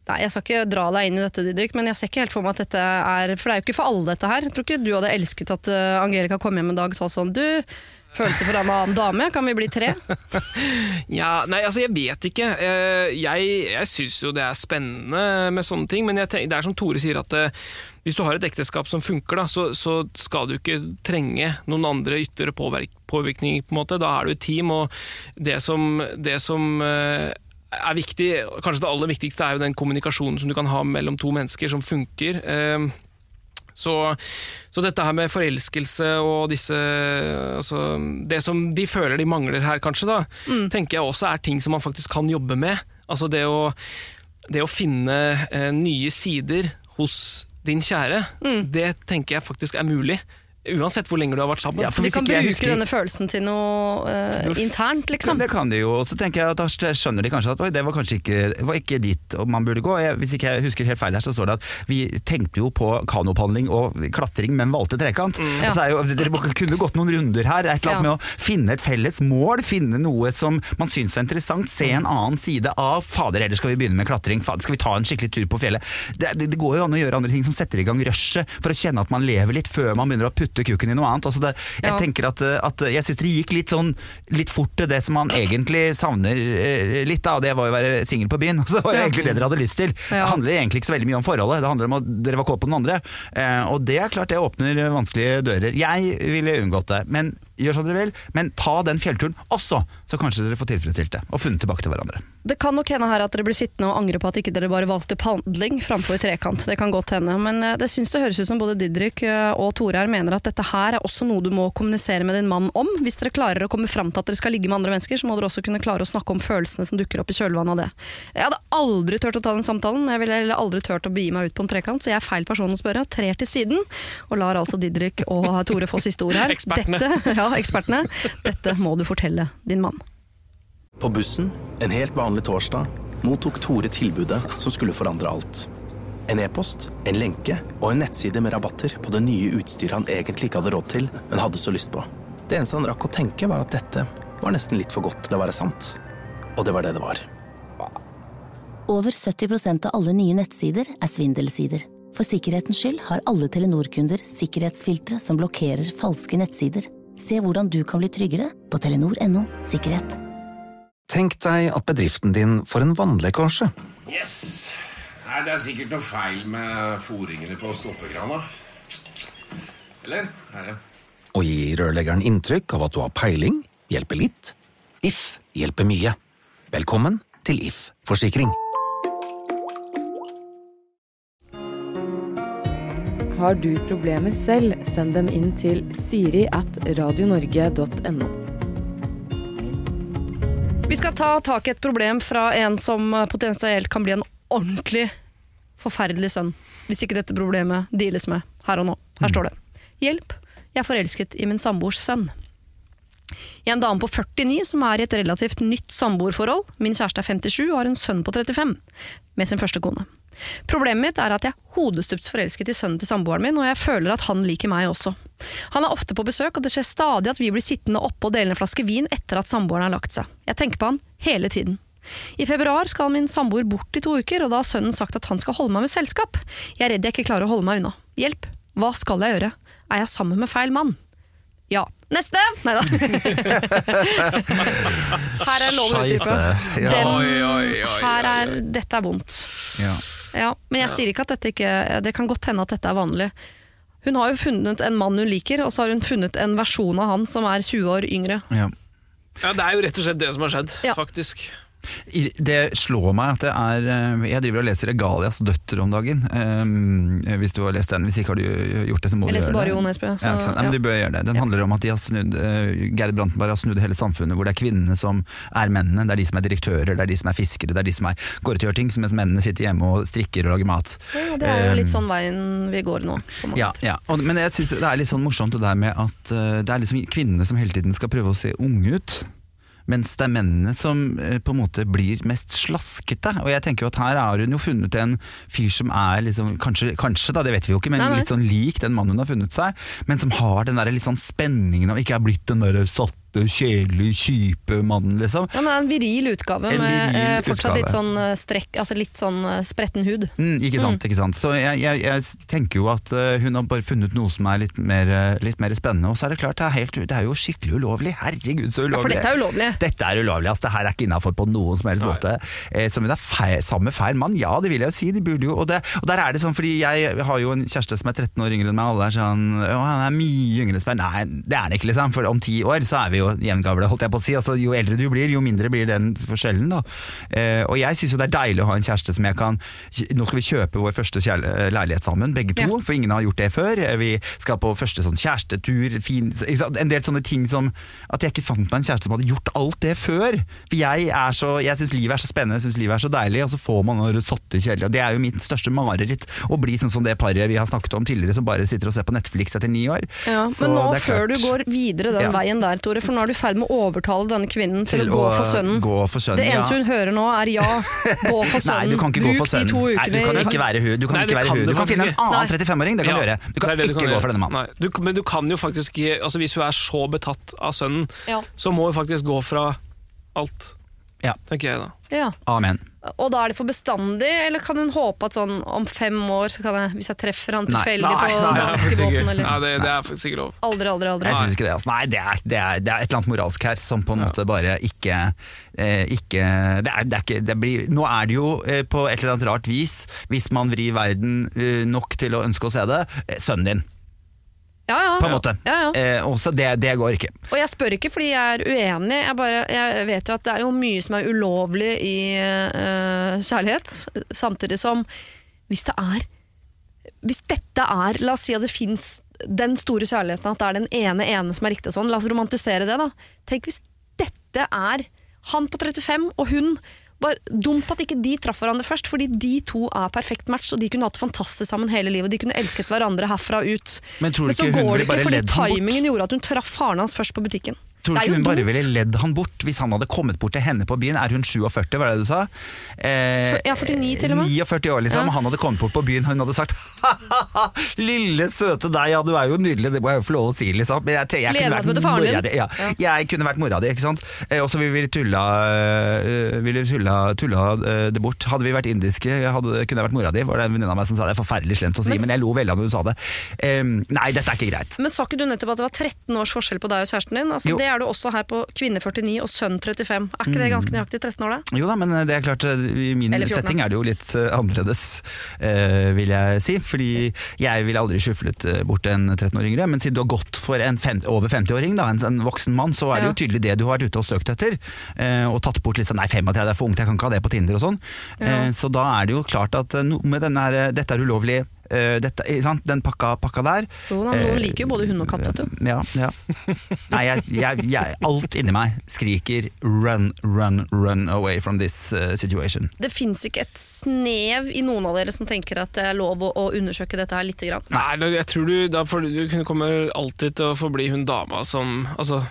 Nei, jeg skal ikke dra deg inn i dette, Didrik, men jeg ser ikke helt for meg at dette for det er jo ikke for alle dette her. Jeg tror ikke du hadde elsket at Angelica kom hjem en dag og sa sånn, du, følelse for en annen dame, kan vi bli 3? Ja, nei, altså jeg vet ikke. Jeg synes jo det spennende med sånne ting, men det som Tore sier at hvis du har et ekteskap som funker, da, så skal du ikke trenge noen andre ytre påvirkninger, på en måte. Da er du et team, og det som viktig, kanskje det aller viktigste jo den kommunikasjonen som du kan ha mellom to mennesker som funker. Så dette her med forelskelse og det som de føler de mangler her kanskje da, tenker jeg også ting som man faktisk kan jobbe med. Altså det å finne nye sider hos din kjære, det tenker jeg faktisk mulig. Uansett hvor lenge du har vært sammen. Ja, de kan bruke denne følelsen til noe internt, liksom. Det kan de jo, og så tenker jeg at da skjønner de kanskje at det var kanskje ikke dit man burde gå. Hvis ikke jeg husker helt feil her, så står det at vi tenkte jo på kanopadling og klatring, men valgte trekant. Ja. Altså dere kunne gått noen runder her, et eller annet med å finne et felles mål, finne noe som man synes interessant, se en annen side av, fader, eller skal vi begynne med klatring, fader, skal vi ta en skikkelig tur på fjellet. Det går jo an å gjøre andre ting som setter i gang rushet, for å kjenne at man lever litt før man begynner å putte kuken i noe annet. Altså jeg tenker at jeg synes det gikk litt fort til det som man egentlig savner litt av, det var jo å være singel på byen, så det var jo egentlig det dere hadde lyst til. Det handler egentlig ikke så veldig mye om forholdet, det handler om at dere var kåt på den andre, og det klart det åpner vanskelige dører. Jeg ville unngått det, men gjør som dere vil, men ta den fjellturen også, så kanskje dere får tilfredsstilt det, og funnet tilbake til hverandre. Det kan nok hende her at dere blir sittende og angre på at ikke dere bare valgte padling framfor trekant. Det kan godt hende, men det synes det høres ut som både Didrik og Tore her mener at dette her også noe du må kommunisere med din mann om. Hvis dere klarer å komme fram til at dere skal ligge med andre mennesker, så må dere også kunne klare å snakke om følelsene som dukker opp i kjølvannet av det. Jeg hadde aldri tørt å ta den samtalen, men jeg ville heller aldri tørt å begi meg ut på en trekant, så jeg feil person å spørre. Trer til siden, og lar altså Didrik og Tore få siste ord her. Ekspertene. Dette må du fortelle din mann. På bussen, en helt vanlig torsdag, mottok Tore tilbudet som skulle forandre alt. En e-post, en lenke og en nettside med rabatter på det nye utstyret han egentlig ikke hadde råd til, men hadde så lyst på. Det eneste han rakk å tenke var at dette var nesten litt for godt til å være sant. Og det var det det var. Over 70% av alle nye nettsider svindelsider. For sikkerhetens skyld har alle Telenor-kunder sikkerhetsfiltre som blokkerer falske nettsider. Se hvordan du kan bli tryggere på telenor.no sikkerhet. Tenk deg at bedriften din får en vannlekkasje. Yes! Nei, det sikkert noe feil med foringene på stoppekrana. Eller? Her, Og gi rørleggeren inntrykk av at du har peiling, hjelper litt. If hjelper mye. Velkommen til If Forsikring. Har du problemer selv, send dem inn til siri@radionorge.no. Vi skal ta tak i et problem fra en som potensielt kan bli en ordentlig forferdelig sønn, hvis ikke dette problemet deales med her og nå. Her står det: hjelp, jeg er forelsket i min samboers sønn. Jeg er en dame på 49 som er i et relativt nytt samboerforhold. Min kjæreste er 57 og har en sønn på 35 med sin første kone. Problemet mitt er at jeg er hodestups forelsket i sønnen til samboeren min, og jeg føler at han liker meg også. Han er ofte på besøk, og det skjer stadig at vi blir sittende oppe og dele en flaske vin etter at samboeren har lagt seg. Jeg tenker på han hele tiden. I februar skal min samboer bort i 2 uker, og da har sønnen sagt at han skal holde meg med selskap. Jeg er redd jeg ikke klarer å holde meg unna. Hjelp, hva skal jeg gjøre? Er jeg sammen med feil mann? Ja. Neste! Neida. Her er lov å utdype. Dette er vondt. Ja, men jeg sier ikke at det kan godt hende at dette er vanlig. Hun har jo funnet en mann hun liker, og så har hun funnet en versjon av han som er 20 år yngre. Ja, det er jo rett og slett det som har skjedd, faktisk. Det slår meg at det jeg driver og leser Egalias døtter om dagen, hvis du har lest den. Hvis ikke har du gjort det, så må du gjøre det. Jeg leser bare Jo Nesbø. Men du bør gjøre det. Den handler om at de har snudd Gerd Brantenberg har snudd hele samfunnet, hvor det er kvinnene som er mennene, det er de som er direktører, det er de som er fiskere, det er de som går ut og gjør ting, mens mennene sitter hjemme og strikker og lager mat. Ja, det er jo litt sånn veien vi går nå. Ja. Men jeg synes det er litt sånn morsomt det der med at det er liksom kvinnene som hele tiden skal prøve å se unge ut, mens det er mennene som på en måte blir mest slaskete. Og jeg tenker jo at her har hun jo funnet en fyr som er liksom, kanskje da, det vet vi jo ikke, men litt sånn lik den mannen hun har funnet seg, men som har den der litt sånn spenningen og ikke er blitt den der satt kjedelig, kjipe mannen, liksom. Ja, men en viril utgave med fortsatt litt sånn strekk, altså litt sånn spretten hud. Ikke sant. Så jeg tenker jo at hun har bare funnet noe som er litt mer spennende, og så er det klart, det er jo skikkelig ulovlig. Herregud, så ulovlig. Ja, for dette er ulovlig. Dette er ulovlig, altså. Det her er ikke innenfor på noen som helst måte. Som det er samme feil mann, ja, det vil jeg jo si, de burde jo, og der er det sånn, fordi jeg har jo en kjæreste som er 13 år yngre enn meg, alle er sånn, han er mye yngre enn meg. Nei, det er han ikke, liksom, for om 10 år så er vi jo jevngavle, holdt jeg på å si. Altså, jo eldre du blir, jo mindre blir den forskjellen, da. Og jeg synes jo det er deilig å ha en kjæreste som jeg kan, nå skal vi kjøpe vår første leilighet sammen, begge to, for ingen har gjort det før. Vi skal på første sånn kjærestetur, en del sånne ting som, at jeg ikke fant meg en kjæreste som hadde gjort alt det før. For jeg synes livet er så spennende, jeg synes livet er så deilig, og så får man satt i kjedelig, og det er jo mitt største mareritt, å bli sånn som det paret vi har snakket om tidligere, som bare sitter og ser på Netflix etter 9 år. Ja, men nå før du går videre den veien der, Tore, for nå er du i ferd med å overtale denne kvinnen til å gå for sønnen. Det eneste hun hører nå er gå for sønnen. Nei, du kan ikke gå for sønnen. Bruk de 2 ukene. Nei, du kan ikke være hun. Du kan finne en annen 35-åring, det kan du gjøre. Du kan ikke gå for denne mannen. Men du kan jo faktisk, altså hvis hun er så betatt av sønnen, så må hun faktisk gå fra alt, tenker jeg da. Ja. Amen. Og da er det for bestandig, eller kan hun håpe at sånn om 5 år så kan jeg, hvis jeg treffer han tilfeldig på danskebåten eller? Ja, det er faktisk ikke lov. Aldri. Jeg synes ikke det, altså. Nei, det er et eller annet moralsk her som på en måte bare ikke nå er det jo på et eller annet rart vis, hvis man vrir verden nok til å ønske å se det, sønnen din. På en måte. Og så det går ikke. Og jeg spør ikke fordi jeg er uenig, jeg vet jo at det er jo mye som er ulovlig i kjærlighet, samtidig som hvis dette er, la oss si at det finnes den store kjærligheten, at det er den ene som er riktig sånn, la oss romantisere det da. Tenk hvis dette er han på 35 og hun. Bare dumt at ikke de traff hverandre først, fordi de 2 er perfekt match, og de kunne hatt det fantastisk sammen hele livet, de kunne elsket hverandre herfra ut. Men så går det ikke fordi timingen gjorde at hun traff faren hans først på butikken. Tror du ikke hun bare ville ledd han bort hvis han hadde kommet bort til henne på byen? Er hun 47, var det du sa? 49 til og med. 49 år liksom, han hadde kommet bort på byen, hun hadde sagt lille søte deg, ja du er jo nydelig, det må jeg jo få lov å si liksom. Men jeg kunne vært mora di. Jeg kunne vært mora di, ikke sant? Og så ville vi tulla det bort. Hadde vi vært indiske, kunne jeg vært mora di, var det en venninne av meg som sa det, forferdelig slemt å si, men jeg lo veldig når hun sa det. Nei, dette er ikke greit. Men sa ikke du nettopp at det var 13 års forskjell på deg og kjæresten din? Altså, det er du også her på kvinne 49 og sønn 35. Er ikke det ganske nøyaktig 13 år da? Jo da, men det er klart, i min setting er det jo litt annerledes, vil jeg si. Fordi jeg ville aldri skyfflet bort en 13 år yngre, men siden du har gått for en over 50-åring, da, en voksen mann, så er det jo tydelig det du har vært ute og søkt etter, og tatt bort litt sånn, nei 35 er for ungt, jeg kan ikke ha det på Tinder og sånn. Så da er det jo klart at med dette er ulovlig, den pakka der. Jo, noen liker jo både hund og katt, vet du. Ja. Nei, alt inni meg skriker run away from this situation. Det finnes ikke et snev i noen av dere som tenker at det er lov å undersøke dette her litt grann? Nei, jeg tror du kommer alltid til å forbli hun dama som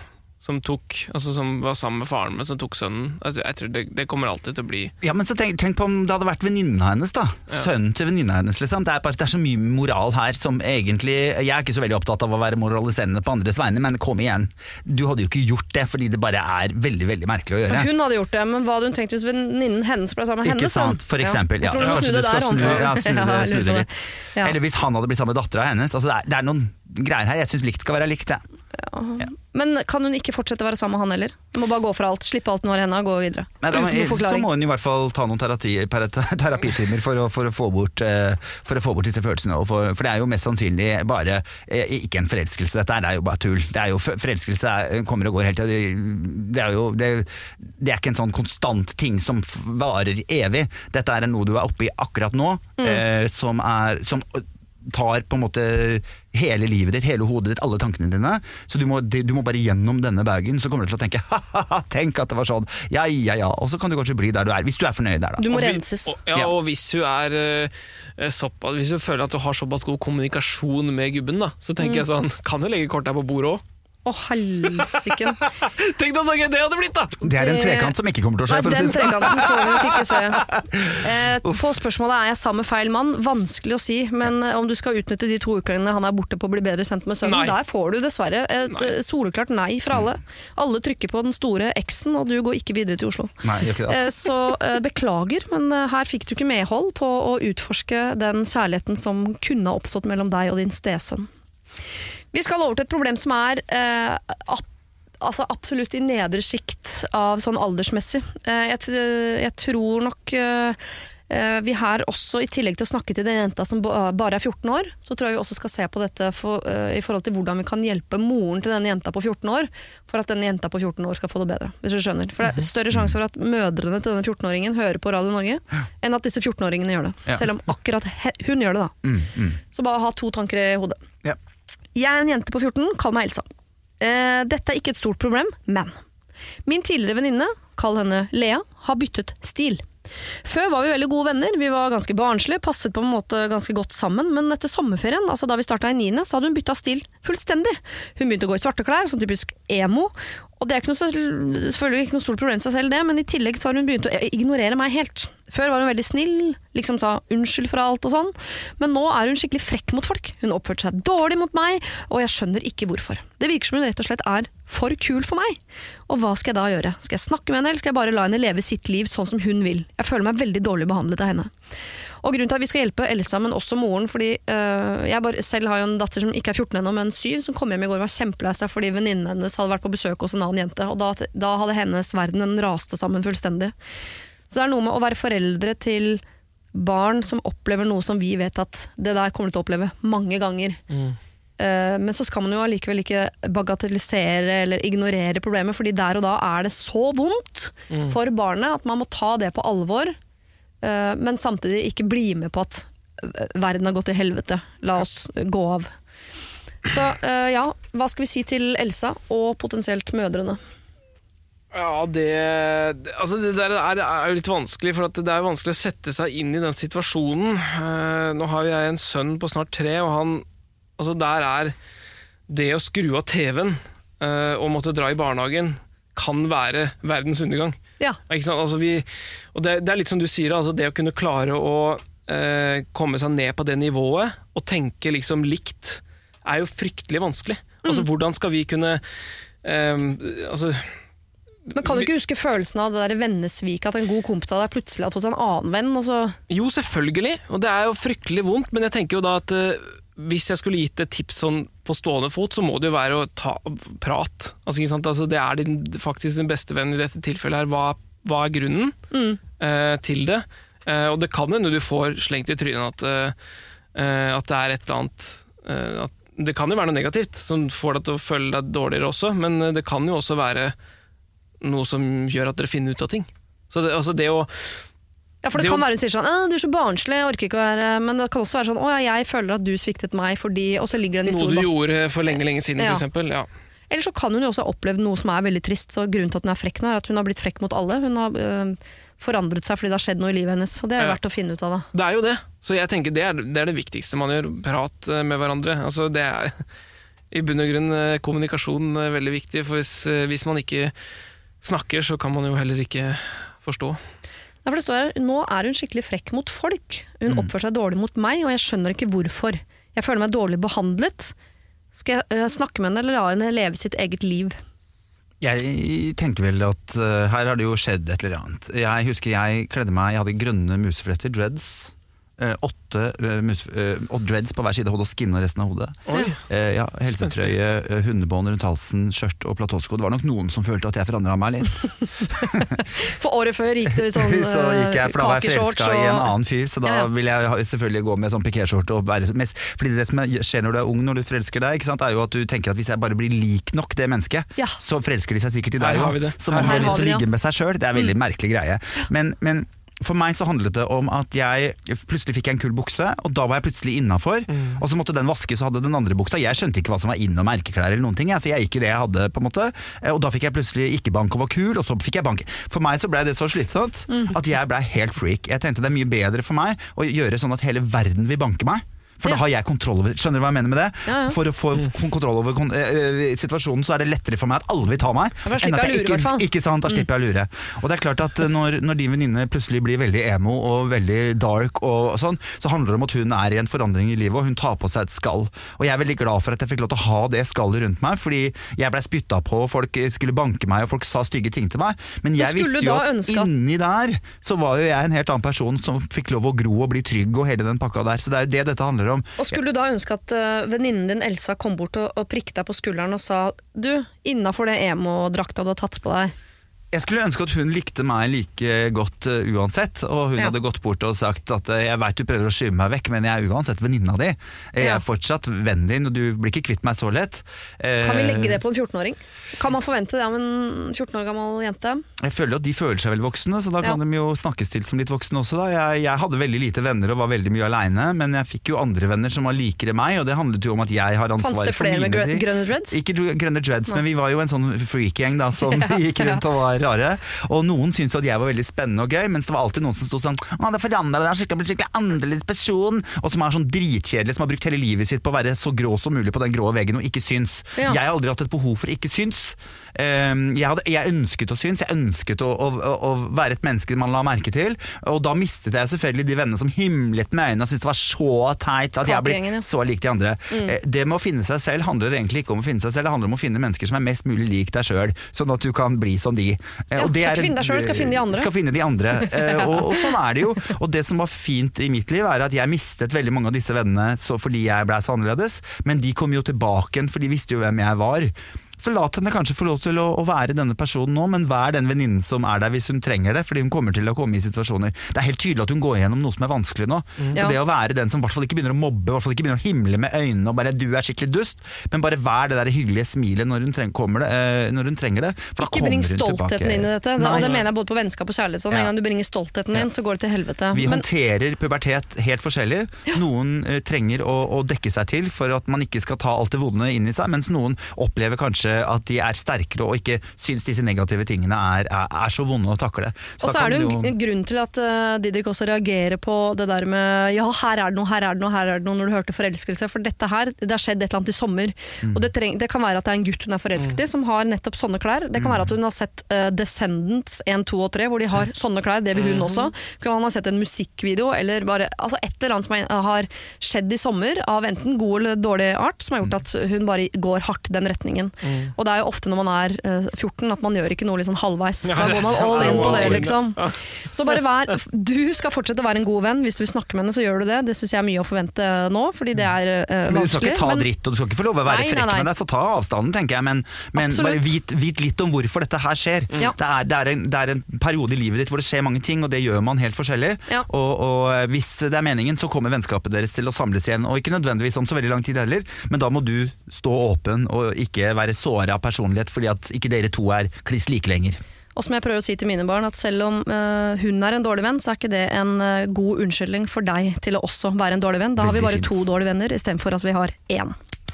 var sammen med faren, men som tok sønnen. Altså, jeg tror det kommer alltid til å bli. Ja, men så tenk på om det hadde vært venninnen hennes da. Sønnen til venninnen hennes, liksom. Det er så mye moral her som egentlig, jeg er ikke så veldig opptatt av å være moraliserende på andres vegne, men kom igjen. Du hadde jo ikke gjort det, fordi det bare er veldig, veldig merkelig å gjøre. Hun hadde gjort det, men hva hadde hun tenkt hvis venninnen hennes ble sammen med henne? Ikke sant, for eksempel. Jeg tror du må snu det der. Snu det litt. Eller hvis han hadde blitt sammen med datteren hennes. Altså, det er noen greier her. Jeg synes likt skal være likt, det. Ja. Men kan hun ikke fortsette å være sammen med han heller? Hun må bare gå for alt, slippe alt når henne og gå videre. Så må hun i hvert fall ta noen terapitimer for å få bort disse følelsene, for det er jo mest sannsynlig bare ikke en forelskelse, dette er jo bare tull. Det er jo, forelskelse kommer og går helt til, det er ikke en sånn konstant ting som varer evig. Dette er noe du er oppe i akkurat nå, som tar på en måte hele livet ditt, hele hodet ditt, alle tankene dine, så du må bare gjennom denne bagen, så kommer du til å tenke tenk at det var sånn, ja, og så kan du kanskje bli der du er, hvis du er fornøyd der da. Du må renses. Og hvis du hvis du føler at du har såpass god kommunikasjon med gubben da, så tenker jeg sånn, kan du legge kortet her på bordet også? Helsike. Tenk deg så gøy det hadde blitt da! Det er en trekant som ikke kommer til å skje. Nei, den trekanten får vi nok ikke se. På spørsmålet er jeg sammen med feil mann. Vanskelig å si, men om du skal utnytte de 2 ukene han er borte på å bli bedre sendt med søvnen, der får du dessverre et soleklart nei fra alle. Alle trykker på den store X-en, og du går ikke videre til Oslo. Nei, gjør ikke det. Så beklager, men her fikk du ikke medhold på å utforske den kjærligheten som kunne ha oppstått mellom deg og din stesønn. Vi skal over til et problem som er absolutt i nedre skikt av sånn aldersmessig. Jeg tror nok vi her også, i tillegg til å snakke til den jenta som bare er 14 år, så tror jeg vi også skal se på dette i forhold til hvordan vi kan hjelpe moren til denne jenta på 14 år, for at denne jenta på 14 år skal få det bedre, hvis du skjønner. For det er større sjanse for at mødrene til denne 14-åringen hører på Radio Norge, enn at disse 14-åringene gjør det. Selv om akkurat hun gjør det da. Så bare ha 2 tanker i hodet. Jeg er en jente på 14, kall meg Elsa. Dette er ikke et stort problem, men min tidligere venninne, kall henne Lea, har byttet stil. Før var vi veldig gode venner, vi var ganske barnslige, passet på en måte ganske godt sammen, men etter sommerferien, altså da vi startet i 9., så hadde hun byttet stil fullstendig. Hun begynte å gå i svarte klær, sånn typisk emo, og det er selvfølgelig ikke noe stort problem til seg selv det, men i tillegg så har hun begynt å ignorere meg helt. Før var hun veldig snill, liksom sa unnskyld for alt og sånn, men nå er hun skikkelig frekk mot folk. Hun oppførte seg dårlig mot meg, og jeg skjønner ikke hvorfor. Det virker som hun rett og slett er for kul for meg. Og hva skal jeg da gjøre? Skal jeg snakke med henne, eller skal jeg bare la henne leve sitt liv sånn som hun vil? Jeg føler meg veldig dårlig behandlet av henne. Og grunnen til at vi skal hjelpe Elsa, men også moren, fordi jeg selv har jo en datter som ikke er 14 ennå, men 7, som kom hjem i går og var kjempelei seg fordi venninnen hennes hadde vært på besøk hos en annen jente, og da hadde hennes verden raste sammen fullstendig. Så det er noe med å være foreldre til barn som opplever noe som vi vet at det der kommer til å oppleve mange ganger. Men så skal man jo allikevel ikke bagatellisere eller ignorere problemet, fordi der og da er det så vondt for barnet at man må ta det på alvor, men samtidig ikke bli med på at verden har gått til helvete. La oss gå av. Så hva skal vi si til Elsa og potensielt mødrene? Ja, det der er jo litt vanskelig, for at det er vanskelig å sette seg inn i den situasjonen. Nå har jeg en sønn på snart 3, og der er det å skru av TV-en og måtte dra i barnehagen kan være verdens undergang. Ja. Ikke sant? Altså og det er litt som du sier, altså det å kunne klare å komme seg ned på det nivået og tenke liksom likt er jo fryktelig vanskelig. Altså hvordan skal vi kunne men kan du ikke huske følelsen av det der vennesvik, at en god kompis av deg plutselig hadde fått seg en annen venn? Altså? Jo, selvfølgelig, og det er jo fryktelig vondt, men jeg tenker jo da at hvis jeg skulle gitt et tips sånn på stående fot, så må det jo være å ta prat. Altså, ikke sant? Altså, det er faktisk din beste venn i dette tilfellet her. Hva er grunnen til det? Og det kan hende du får slengt i trynet at det er et eller annet at det kan jo være noe negativt som får deg til å føle deg dårligere også, men det kan jo også være noe som gjør at dere finner ut av ting. Så det å ja, for det kan være hun sier sånn, du er så barnslig, jeg orker ikke å være, men det kan også være sånn, jeg føler at du sviktet meg fordi, og så ligger det en historie noe du gjorde for lenge siden, for eksempel, ja. Eller så kan hun jo også ha opplevd noe som er veldig trist, så grunnen til at hun er frekk nå er at hun har blitt frekk mot alle, hun har forandret seg fordi det har skjedd noe i livet hennes, og det er verdt å finne ut av det. Det er jo det, så jeg tenker det er det viktigste man gjør, prat med hverandre, altså det er i bunn og grunn kommunikasjon veldig viktig, for hvis man ikke snakker, så kan man jo heller ikke forstå. Ja, for det står her, nå er hun skikkelig frekk mot folk. Hun oppfører seg dårlig mot meg, og jeg skjønner ikke hvorfor. Jeg føler meg dårlig behandlet. Skal jeg snakke med henne, eller la henne leve sitt eget liv? Jeg tenker vel at her har det jo skjedd et eller annet. Jeg husker jeg kledde meg, jeg hadde grønne musefletter, dreads. 8 dreads på hver side av hodet og skinna resten av hodet. Helsetrøye, hundebånd rundt halsen, skjørt og platåsko. Det var nok noen som følte at jeg forandret meg litt. For året før gikk det sånn så gikk jeg, for da var jeg forelsket i en annen fyr, så da ville jeg selvfølgelig gå med sånn pikéskjorte og være mest, fordi det som skjer når du er ung, når du forelsker deg, ikke sant, er jo at du tenker at hvis jeg bare blir lik nok det mennesket, så forelsker de seg sikkert i deg jo, så man har lyst til å ligge med seg selv. Det er veldig merkelig greie, men for meg så handlet det om at jeg plutselig fikk en kul bukse, og da var jeg plutselig innenfor, og så måtte den vaskes og hadde den andre buksa. Jeg skjønte ikke hva som var inn- og merkeklær eller noen ting, så jeg gikk i det jeg hadde på en måte, og da fikk jeg plutselig ikke bank og var kul, og så fikk jeg bank. For meg så ble det så slitsomt at jeg ble helt freak. Jeg tenkte det er mye bedre for meg å gjøre sånn at hele verden vil banke meg. For da har jeg kontroll over, skjønner du hva jeg mener med det? Ja. For å få kontroll over situasjonen så det lettere for meg at alle vil ta meg, enn at jeg ikke sant, da slipper jeg å lure. Og det klart at når din venninne plutselig blir veldig emo og veldig dark og sånn, så handler det om at hun i en forandring i livet, og hun tar på seg et skall. Og jeg veldig glad for at jeg fikk lov til å ha det skallet rundt meg, fordi jeg ble spyttet på, folk skulle banke meg, og folk sa stygge ting til meg. Men jeg visste jo at inni der så var jo jeg en helt annen person som fikk lov å gro og bli trygg og hele den pakka der. Så det jo det dette handler om. Og skulle du da ønske at venninnen din Elsa kom bort og prikket deg på skulderen og sa, du, innenfor det emo-drakta du har tatt på deg? Jeg skulle ønske at hun likte meg like godt uansett, og hun hadde gått bort og sagt at jeg vet du prøver å skyve meg vekk, men jeg uansett venninna di. Jeg fortsatt vennen din, og du blir ikke kvitt meg så lett. Kan vi legge det på en 14-åring? Kan man forvente det av en 14 år gammel jente? Jeg føler at de føler seg vel voksne, så da kan de jo snakkes til som litt voksne også. Da. Jeg hadde veldig lite venner og var veldig mye alene, men jeg fikk jo andre venner som var likere meg, og det handlet jo om at jeg har ansvar for mine. Fanns det flere med grønne dreads? Ikke grønne dreads, men vi var jo en sånn freak-gjeng da, som gikk rundt og var rare, og noen syntes at jeg var veldig spennende og gøy, mens det var alltid noen som stod sånn det forandrer deg, skikkelig annerledes person, og som sånn dritkjedelig, som har brukt hele livet sitt på å være så grå som mulig på den grå veggen og ikke syns. Jeg har aldri hatt et behov for ikke syns. Jeg ønsket å synes, jeg ønsket å være et menneske man la merke til, og da mistet jeg selvfølgelig de vennene som himlet med øynene og syntes det var så teit at jeg ble så lik de andre. Det med å finne seg selv handler egentlig ikke om å finne seg selv, det handler om å finne mennesker som mest mulig lik deg selv, sånn at du kan bli som de. Og det skal finne deg selv, skal finne de andre. Skal finne de andre. Og sånn det jo. Og det som var fint i mitt liv at jeg mistet veldig mange av disse vennene fordi jeg ble så annerledes, men de kom jo tilbake igjen, for de visste jo hvem jeg var. Så la henne kanskje få lov til å være denne personen nå, men vær den venninnen som der hvis hun trenger det, fordi hun kommer til å komme i situasjoner. Det helt tydelig at hun går gjennom noe som vanskelig nå. Så det å være den som i hvert fall ikke begynner å mobbe, i hvert fall ikke begynner å himle med øynene og bare du skikkelig dust, men bare vær det der hyggelige smilet når hun trenger det. Ikke bring stoltheten inn i dette. Og det mener jeg både på vennskap og kjærlighet. En gang du bringer stoltheten inn, så går det til helvete. Vi håndterer pubertet helt forskjellig. Noen trenger å dekke seg til for at man ikke skal ta alt det vonde inn i seg, mens noen opplever kanskje at de sterkere og ikke synes disse negative tingene så vonde å takle. Og så det jo en grunn til at Didrik også reagerer på det der med ja, her det noe når du hørte forelskelse, for dette her, det har skjedd et eller annet i sommer. Og det kan være at det en gutt hun forelsket i, som har nettopp sånne klær. Det kan være at hun har sett Descendants 1, 2 og 3, hvor de har sånne klær, det vil hun også. Kan han ha sett en musikkvideo, eller bare altså et eller annet som har skjedd i sommer, av enten god eller dårlig art, som har gjort at hun bare går hardt den retningen. Og det jo ofte når man 14 at man gjør ikke noe liksom halvveis. Da går man all in på det, liksom. Så bare du skal fortsette å være en god venn. Hvis du vil snakke med henne, så gjør du det. Det synes jeg mye å forvente nå, fordi det vanskelig. Men du skal ikke ta dritt, og du skal ikke få lov å være frekk med deg, så ta avstanden, tenker jeg. Men bare vit litt om hvorfor dette her skjer. Ja. Det er en periode i livet ditt hvor det skjer mange ting, og det gjør man helt forskjellig. Ja. Og hvis det meningen, så kommer vennskapet deres til å samles igjen, og ikke nødvendigvis om så veldig lang tid heller, men da må du stå åpen og ikke være såret av personlighet, fordi at ikke dere to kliss like lenger. Og som jeg prøver å si til mine barn, at selv om hun en dårlig venn, så ikke det en god unnskyldning for deg til å også være en dårlig venn. Da har vi bare 2 dårlige venner, i stedet for at vi har 1.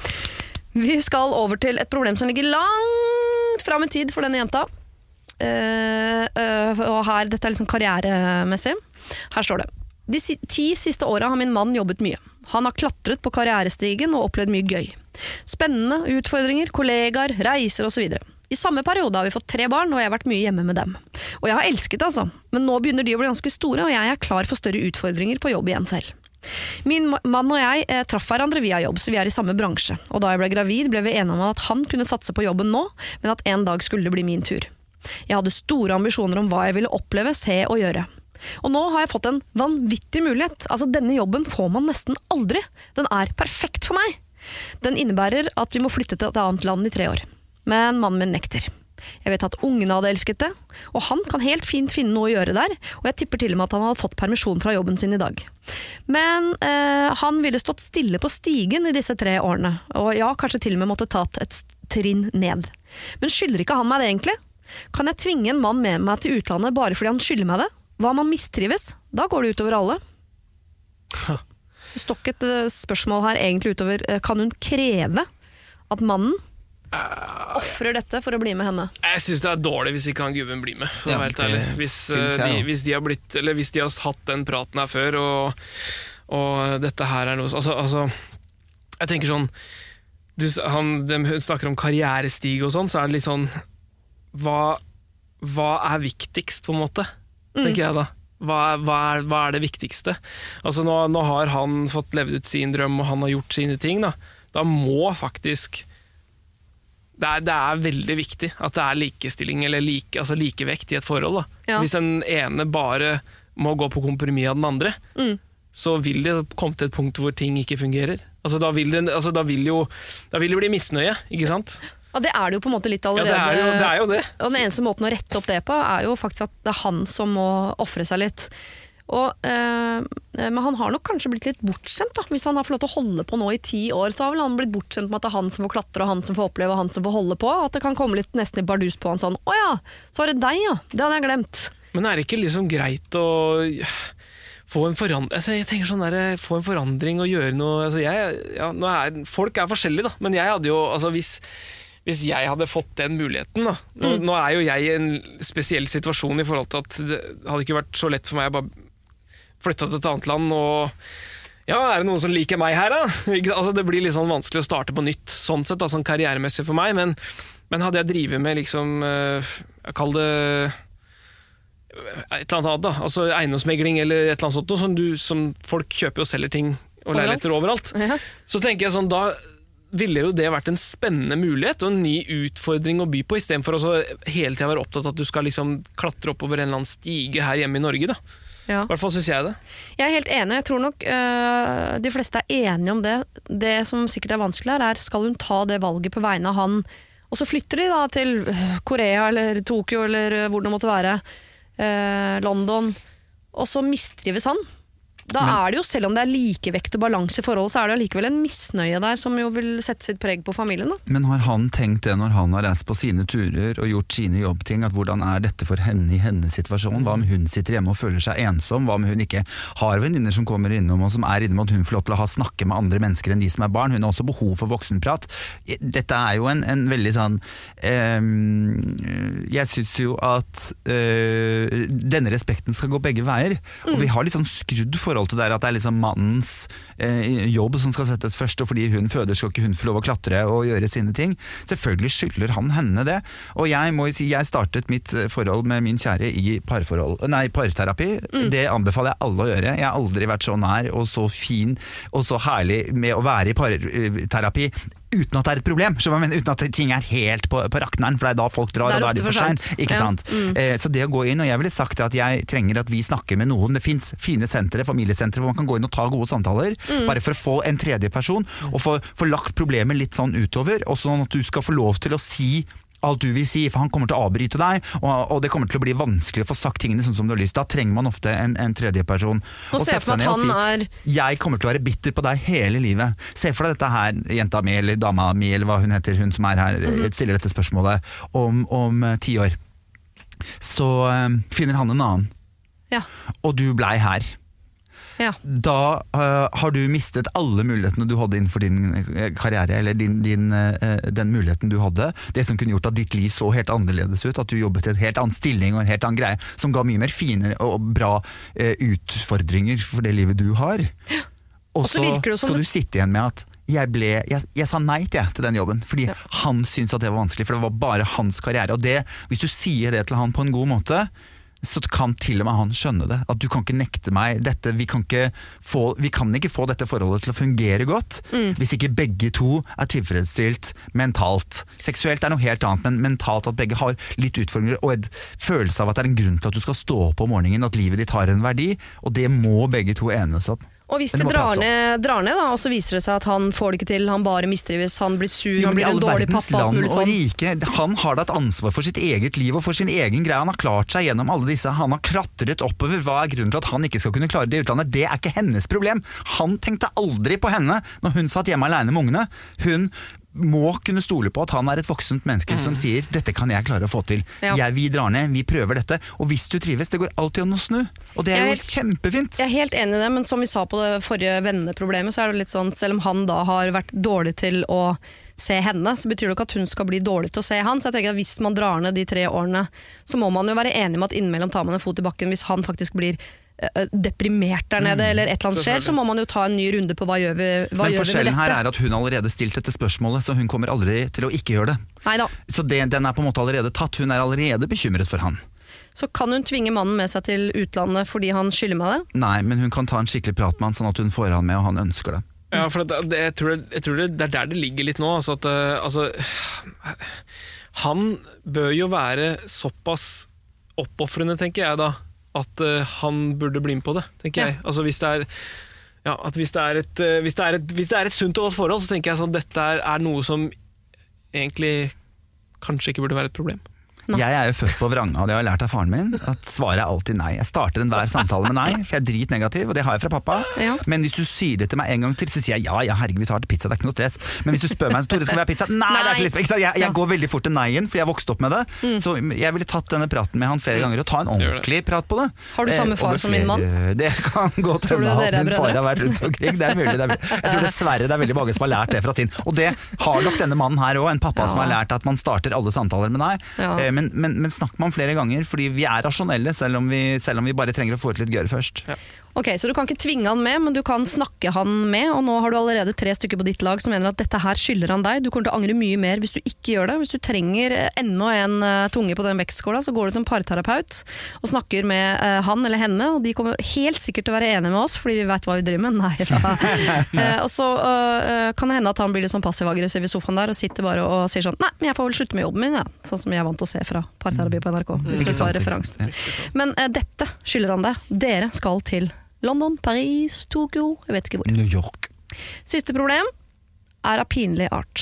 Vi skal over til et problem som ligger langt frem i tid for denne jenta. Og her, dette liksom karrieremessig. Her står det: de 10 siste årene har min mann jobbet mye. Han har klatret på karrierestigen og opplevd mye gøy. Spennende utfordringer, kollegaer, reiser og så videre. I samme periode har vi fått 3 barn, og jeg har vært mye hjemme med dem. Og jeg har elsket det, altså. Men nå begynner de å bli ganske store, og jeg klar for større utfordringer på jobb igjen selv. Min mann og jeg traff hverandre via jobb, så vi i samme bransje. Og da jeg ble gravid, ble vi enige om at han kunne satse på jobben nå, men at en dag skulle det bli min tur. Jeg hadde store ambisjoner om hva jeg ville oppleve, se og gjøre. Og nå har jeg fått en vanvittig mulighet. Altså, denne jobben får man nesten aldri. Den perfekt for meg. Den innebærer at vi må flytte til et annet land i 3 år. Men mannen min nekter. Jeg vet at ungene hadde elsket det, og han kan helt fint finne noe å gjøre der, og jeg tipper til og med at han hadde fått permisjon fra jobben sin i dag. Men han ville stått stille på stigen i disse 3 årene, og ja, kanskje til og med måtte tatt et trinn ned. Men skylder ikke han meg det egentlig? Kan jeg tvinge en mann med meg til utlandet bare fordi han skylder meg det? Hva om han mistrives? Da går det utover alle. Det står ikke et spørsmål her egentlig utover. Kan hun kreve at mannen offrer dette for å bli med henne? Jeg synes det dårlig hvis ikke han gubben blir med, for å være helt ærlig. Hvis de har hatt den praten her før, og dette her noe altså, jeg tenker sånn de snakker om karrierestig og sånn, så det litt sånn hva viktigst på en måte, tenker jeg da. Hva det viktigste? Altså nå har han fått levd ut sin drøm, og han har gjort sine ting. Da må faktisk det veldig viktig at det likestilling eller likevekt i et forhold. Da. Ja. Hvis den ene bare må gå på kompromiss av den andre, så vil det komme til et punkt hvor ting ikke fungerer. Altså, da vil det bli misnøye, ikke sant? Ja, det det jo på en måte litt allerede. Ja, det er jo det. Og den eneste måten å rette opp det på jo faktisk at det han som må offre seg litt. Men han har nok kanskje blitt litt bortskjemt da. Hvis han har fått lov til å holde på nå i 10 år, så har vel han blitt bortskjemt med at det han som får klatre, og han som får oppleve, og han som får holde på. At det kan komme litt nesten i bardus på han sånn, åja, så var det deg ja, det hadde jeg glemt. Men det ikke liksom greit å få en forandring, jeg tenker sånn der, få en forandring og gjøre noe, folk forskjellige da, men jeg hadde jo, altså hvis jeg hadde fått den muligheten da, nå jo jeg i en spesiell situasjon i forhold til at det hadde ikke vært så lett for meg å bare flytte til et annet land, og det noen som liker meg her da? Altså, det blir litt sånn vanskelig å starte på nytt, sånn sett, sånn karrieremessig for meg, men hadde jeg drivet med liksom, jeg kaller det et eller annet da, altså eiendomsmegling eller et eller annet sånt, som folk kjøper og selger ting og leiligheter overalt, så tenker jeg sånn, da ville jo det vært en spennende mulighet og en ny utfordring å by på, i stedet for å hele tiden være opptatt at du skal liksom klatre oppover en eller annen stige her hjemme i Norge da. I hvert fall synes jeg det. Jeg helt enig, jeg tror nok de fleste enige om det. Det som sikkert vanskelig her skal hun ta det valget på vegne av han, og så flytter de da til Korea eller Tokyo eller hvor det måtte være, London, og så mistrives han. Da det jo, selv om det likevekt og balanse i forhold, så det likevel en misnøye der som jo vil sette sitt preg på familien da. Men har han tenkt det når han har reist på sine turer og gjort sine jobbting, at hvordan dette for henne i hennes situasjon? Hva om hun sitter hjemme og føler seg ensom? Hva om hun ikke har venninner som kommer innom og som innom at hun får lov til å snakke med andre mennesker enn de som barn? Hun har også behov for voksenprat. Dette jo en veldig sånn jeg synes jo at denne respekten skal gå begge veier, og vi har litt sånn skrudd forhold til det at det liksom mannens jobb som skal settes først, og fordi hun føder skal ikke hun få lov å klatre og gjøre sine ting. Selvfølgelig skylder han henne det, og jeg må jo si, jeg startet mitt forhold med min kjære i parterapi. Det anbefaler jeg alle å gjøre. Jeg har aldri vært så nær og så fin og så herlig med å være i parterapi uten at det et problem, uten at ting helt på rakneren, for det da folk drar, og da det for sent, ikke sant? Så det å gå inn, og jeg ville sagt at jeg trenger at vi snakker med noen, det finnes fine sentre, familiesentre, hvor man kan gå inn og ta gode samtaler, bare for å få en tredje person, og få lagt problemet litt sånn utover, og sånn at du skal få lov til å si alt du vil si, for han kommer til å avbryte deg, og det kommer til å bli vanskelig å få sagt tingene sånn som du har lyst. Da trenger man ofte en tredje person. Nå ser jeg for meg at han jeg kommer til å være bitter på deg hele livet. Se for deg dette her, jenta mi, eller dama mi, eller hva hun heter, hun som her, stiller dette spørsmålet, om 10 år. Så finner han en annen. Ja. Og du blei her. Ja. Da har du mistet alle mulighetene du hadde innenfor din karriere, eller den muligheten du hadde, det som kunne gjort at ditt liv så helt annerledes ut, at du jobbet i en helt annen stilling og en helt annen greie, som ga mye mer fine og bra utfordringer for det livet du har. Og så skal du sitte igjen med at jeg sa nei til den jobben, fordi han syntes at det var vanskelig, for det var bare hans karriere, og det, hvis du sier det til han på en god måte, så kan til og med han skjønne det, at du kan ikke nekte meg dette, vi kan ikke få dette forholdet til å fungere godt, hvis ikke begge to tilfredsstilt mentalt. Seksuelt noe helt annet, men mentalt at begge har litt utfordringer, og en følelse av at det en grunn til at du skal stå opp om morgenen, at livet ditt har en verdi, og det må begge to enes opp. Og hvis det drar ned da, og så viser det seg at han får det ikke til, han bare mistrives, han blir sur, han blir en dårlig pappa, land og rike, han har da et ansvar for sitt eget liv og for sin egen greie, han har klart seg gjennom alle disse, han har klatret oppover, hva grunnen til at han ikke skal kunne klare det i utlandet? Det ikke hennes problem, han tenkte aldri på henne når hun satt hjemme alene med ungene, hun må kunne stole på at han et voksent menneske som sier, dette kan jeg klare å få til, vi drar ned, vi prøver dette, og hvis du trives, det går alltid an å snu, og det jo kjempefint. Jeg helt enig i det, men som vi sa på det forrige venneproblemet, så det litt sånn, selv om han da har vært dårlig til å se henne, så betyr det ikke at hun skal bli dårlig til å se han, så jeg tenker at hvis man drar ned de 3 årene, så må man jo være enig med at innimellom tar man en fot i bakken hvis han faktisk blir deprimert der nede, eller et eller annet skjer, så må man jo ta en ny runde på hva gjør vi med dette. Men forskjellen her er at hun allerede stilt dette spørsmålet, så hun kommer aldri til å ikke gjøre det. Neida. Så den er på en måte allerede tatt, hun er allerede bekymret for han. Så kan hun tvinge mannen med seg til utlandet fordi han skylder meg det? Nei, men hun kan ta en skikkelig prat med han, sånn at hun får han med, og han ønsker det. Ja, for jeg tror det er der det ligger litt nå, han bør jo være såpass oppofrende, tenker jeg da, at han burde bli med på det, tenker jeg. Altså hvis det er et sunt og godt forhold, så tenker jeg sånn, dette er noe som egentlig kanskje ikke burde være et problem. Jeg er jo født på vranga, og det har jeg lært av faren min, at svaret er alltid nei. Jeg starter enhver samtale med nei, for jeg er dritnegativ, og det har jeg fra pappa. Ja. Men hvis du sier det til meg en gang til, så sier jeg ja, herregud, vi tar til pizza, det er ikke noe stress. Men hvis du spør meg, Tore, skal vi ha pizza? Nei, det er ikke litt. Jeg går veldig fort til nei-en, for jeg vokste opp med det. Så jeg ville tatt denne praten med han flere ganger, og ta en ordentlig prat på det. Har du samme far som min mann? Det kan godt hende at min far har vært rundt omkring. Det er mulig. Jeg tror dessverre det er veldig mange som har lært det fra sin. Og det har nok denne mannen her også, en pappa som har lært at man starter alle samtaler med nei. Men snakk man flere ganger, fordi vi er rasjonelle, selv om vi bare trenger å få ut litt gørr først. Ja. Ok, så du kan ikke tvinge han med, men du kan snakke han med, og nå har du allerede 3 stykker på ditt lag som mener at dette her skylder han deg. Du kommer til å angre mye mer hvis du ikke gjør det. Hvis du trenger enda en tunge på den vektskåla, så går du til en parterapeut og snakker med han eller henne, og de kommer helt sikkert til å være enige med oss, fordi vi vet hva vi driver med. Nei, og så kan det hende at han blir litt sånn passiv-aggressiv i sofaen der, og sitter bare og sier sånn, nei, men jeg får vel slutte med jobben min, ja. Sånn som jeg er vant til å se fra parterapi på NRK. Men dette skylder han deg. Dere skal til London, Paris, Tokyo, jeg vet ikke hvor. New York. Siste problem er av pinlig art.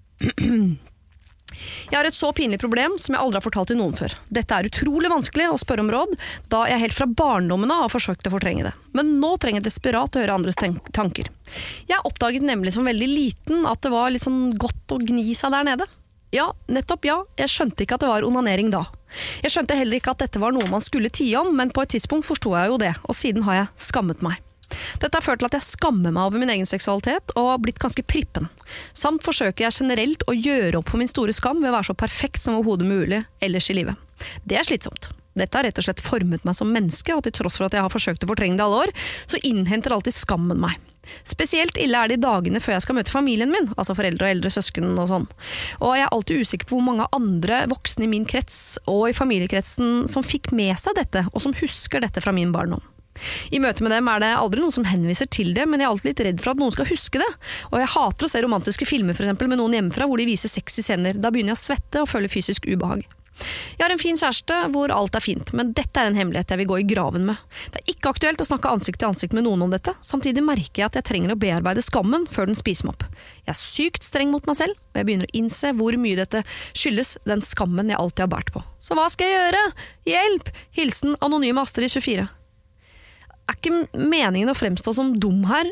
Jeg har et så pinlig problem som jeg aldri har fortalt til noen før. Dette er utrolig vanskelig å spørre om råd, da jeg helt fra barndommen av har forsøkt å fortrenge det. Men nå trenger jeg desperat å høre andres tanker. Jeg oppdaget nemlig som veldig liten at det var litt sånn godt å gni seg der nede. Ja, nettopp ja. Jeg skjønte ikke at det var onanering da. Jeg skjønte heller ikke at dette var noe man skulle tie om, men på et tidspunkt forstod jeg jo det, og siden har jeg skammet meg. Dette har ført til at jeg skammer meg over min egen seksualitet og har blitt ganske prippen. Samt forsøker jeg generelt å gjøre opp for min store skam ved å være så perfekt som overhodet mulig ellers i livet. Det er slitsomt. Dette har rett og slett formet meg som menneske, og til tross for at jeg har forsøkt å fortrenge det alle år, så innhenter alltid skammen meg. Spesielt ille er det i dagene før jeg skal møte familien min, altså foreldre og eldre søsken og sånn. Og jeg er alltid usikker på hvor mange andre voksne i min krets og i familiekretsen som fikk med seg dette, og som husker dette fra min barndom. I møte med dem er det aldri noen som henviser til det, men jeg er alltid litt redd for at noen skal huske det. Og jeg hater å se romantiske filmer for eksempel, med noen hjemmefra hvor de viser sexy scener. Da begynner jeg å svette og føle fysisk ubehag. Jeg har en fin kjæreste hvor alt er fint, men dette er en hemmelighet jeg vil gå i graven med. Det er ikke aktuelt å snakke ansikt til ansikt med noen om dette, samtidig merker jeg at jeg trenger å bearbeide skammen før den spiser meg opp. Jeg er sykt streng mot meg selv, og jeg begynner å innse hvor mye dette skyldes den skammen jeg alltid har bært på. Så hva skal jeg gjøre? Hjelp! Hilsen Anonym Astrid 24. Er ikke meningen å fremstå som dum her,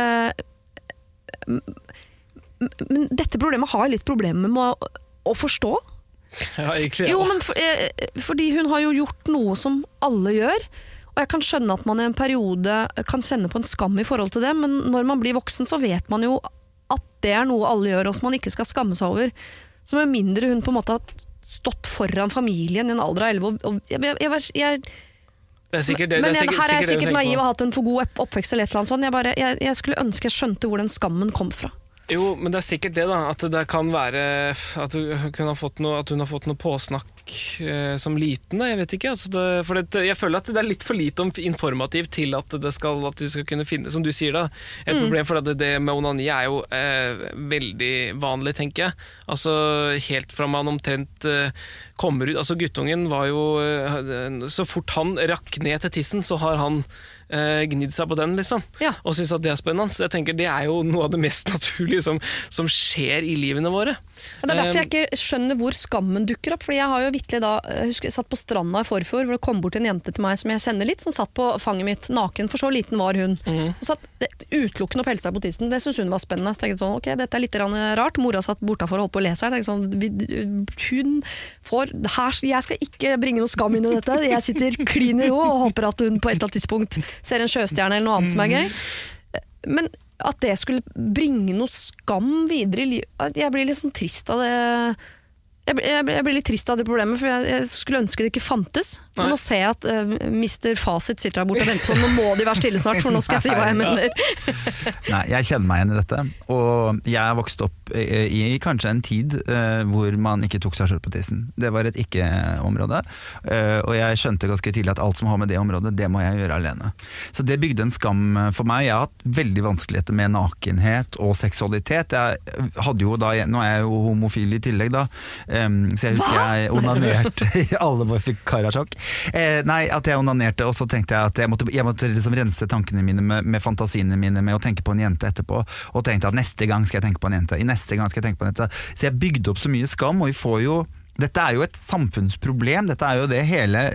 men dette problemet har jeg litt problemer med å forstå. Ja, egentlig, ja. Jo, men fordi hun har jo gjort noe som alle gjør, og jeg kan skjønne at man i en periode kan kjenne på en skam i forhold til det, men når man blir voksen så vet man jo at det er noe alle gjør, og som man ikke skal skamme seg over. Så med mindre hun på en måte har stått foran familien i en alder av 11, og jeg det er sikkert det. Men her er jeg sikkert naiv og hatt en for god oppvekst eller et eller annet sånt. Jeg skulle ønske jeg skjønte hvor den skammen kom fra. Jo, men det er sikkert det da, at det kan være at hun har fått noe påsnakk som liten, jeg vet ikke, for jeg føler at det er litt for lite informativt til at vi skal kunne finne, som du sier da, et problem, for at det med onani er jo veldig vanlig, tenker jeg. Altså, helt fra man omtrent kommer ut, altså guttungen var jo, så fort han rakk ned til tissen, så har han gnidd seg på den, liksom. Ja. Og synes at det er spennende. Så jeg tenker det er jo noe av det mest naturlige som skjer i livene våre. Ja, det er derfor jeg ikke skjønner hvor skammen dukker opp, fordi jeg har jo vitterlig da, jeg satt på stranda i forfjor, hvor det kom bort en jente til meg som jeg kjenner litt, som satt på fanget mitt naken, for så liten var hun. Og satt utelukkende og pelte seg på tissen. Det synes hun var spennende. Så tenkte jeg sånn, ok, dette er litt rart. Mora satt bortafor og holdt på å lese her. Sånn, hun får, jeg skal ikke bringe noe skam inn i dette. Jeg sitter klin i ro og håper at hun på et eller annet tidspunkt ser en sjøstjerne eller noe annet som er gøy. Men at det skulle bringe noe skam videre i livet, jeg blir litt sånn trist av det. Jeg blir litt trist av det problemet, for jeg skulle ønske det ikke fantes. Men nå ser jeg at Mr. Fasit sitter der borte og venter på, nå må de være stille snart, for nå skal jeg si hva jeg mener. Nei, jeg kjenner meg igjen i dette, og jeg har vokst opp i kanskje en tid hvor man ikke tok seg selv på tissen. Det var et ikke-område, og jeg skjønte ganske tidlig at alt som har med det området, det må jeg gjøre alene. Så det bygde en skam for meg. Jeg har hatt veldig vanskeligheter med nakenhet og seksualitet. Jeg hadde jo da, nå er jeg jo homofil i tillegg da, så jeg husker jeg onanerte, alle bare fikk karasjokk. Nei, at jeg onanerte, og så tenkte jeg at jeg måtte liksom rense tankene mine med fantasiene mine med å tenke på en jente etterpå, og tenkte at neste gang skal jeg tenke på en jente, neste gang skal jeg tenke på en jente. Så jeg bygde opp så mye skam, og vi får jo dette er jo et samfunnsproblem, dette er jo det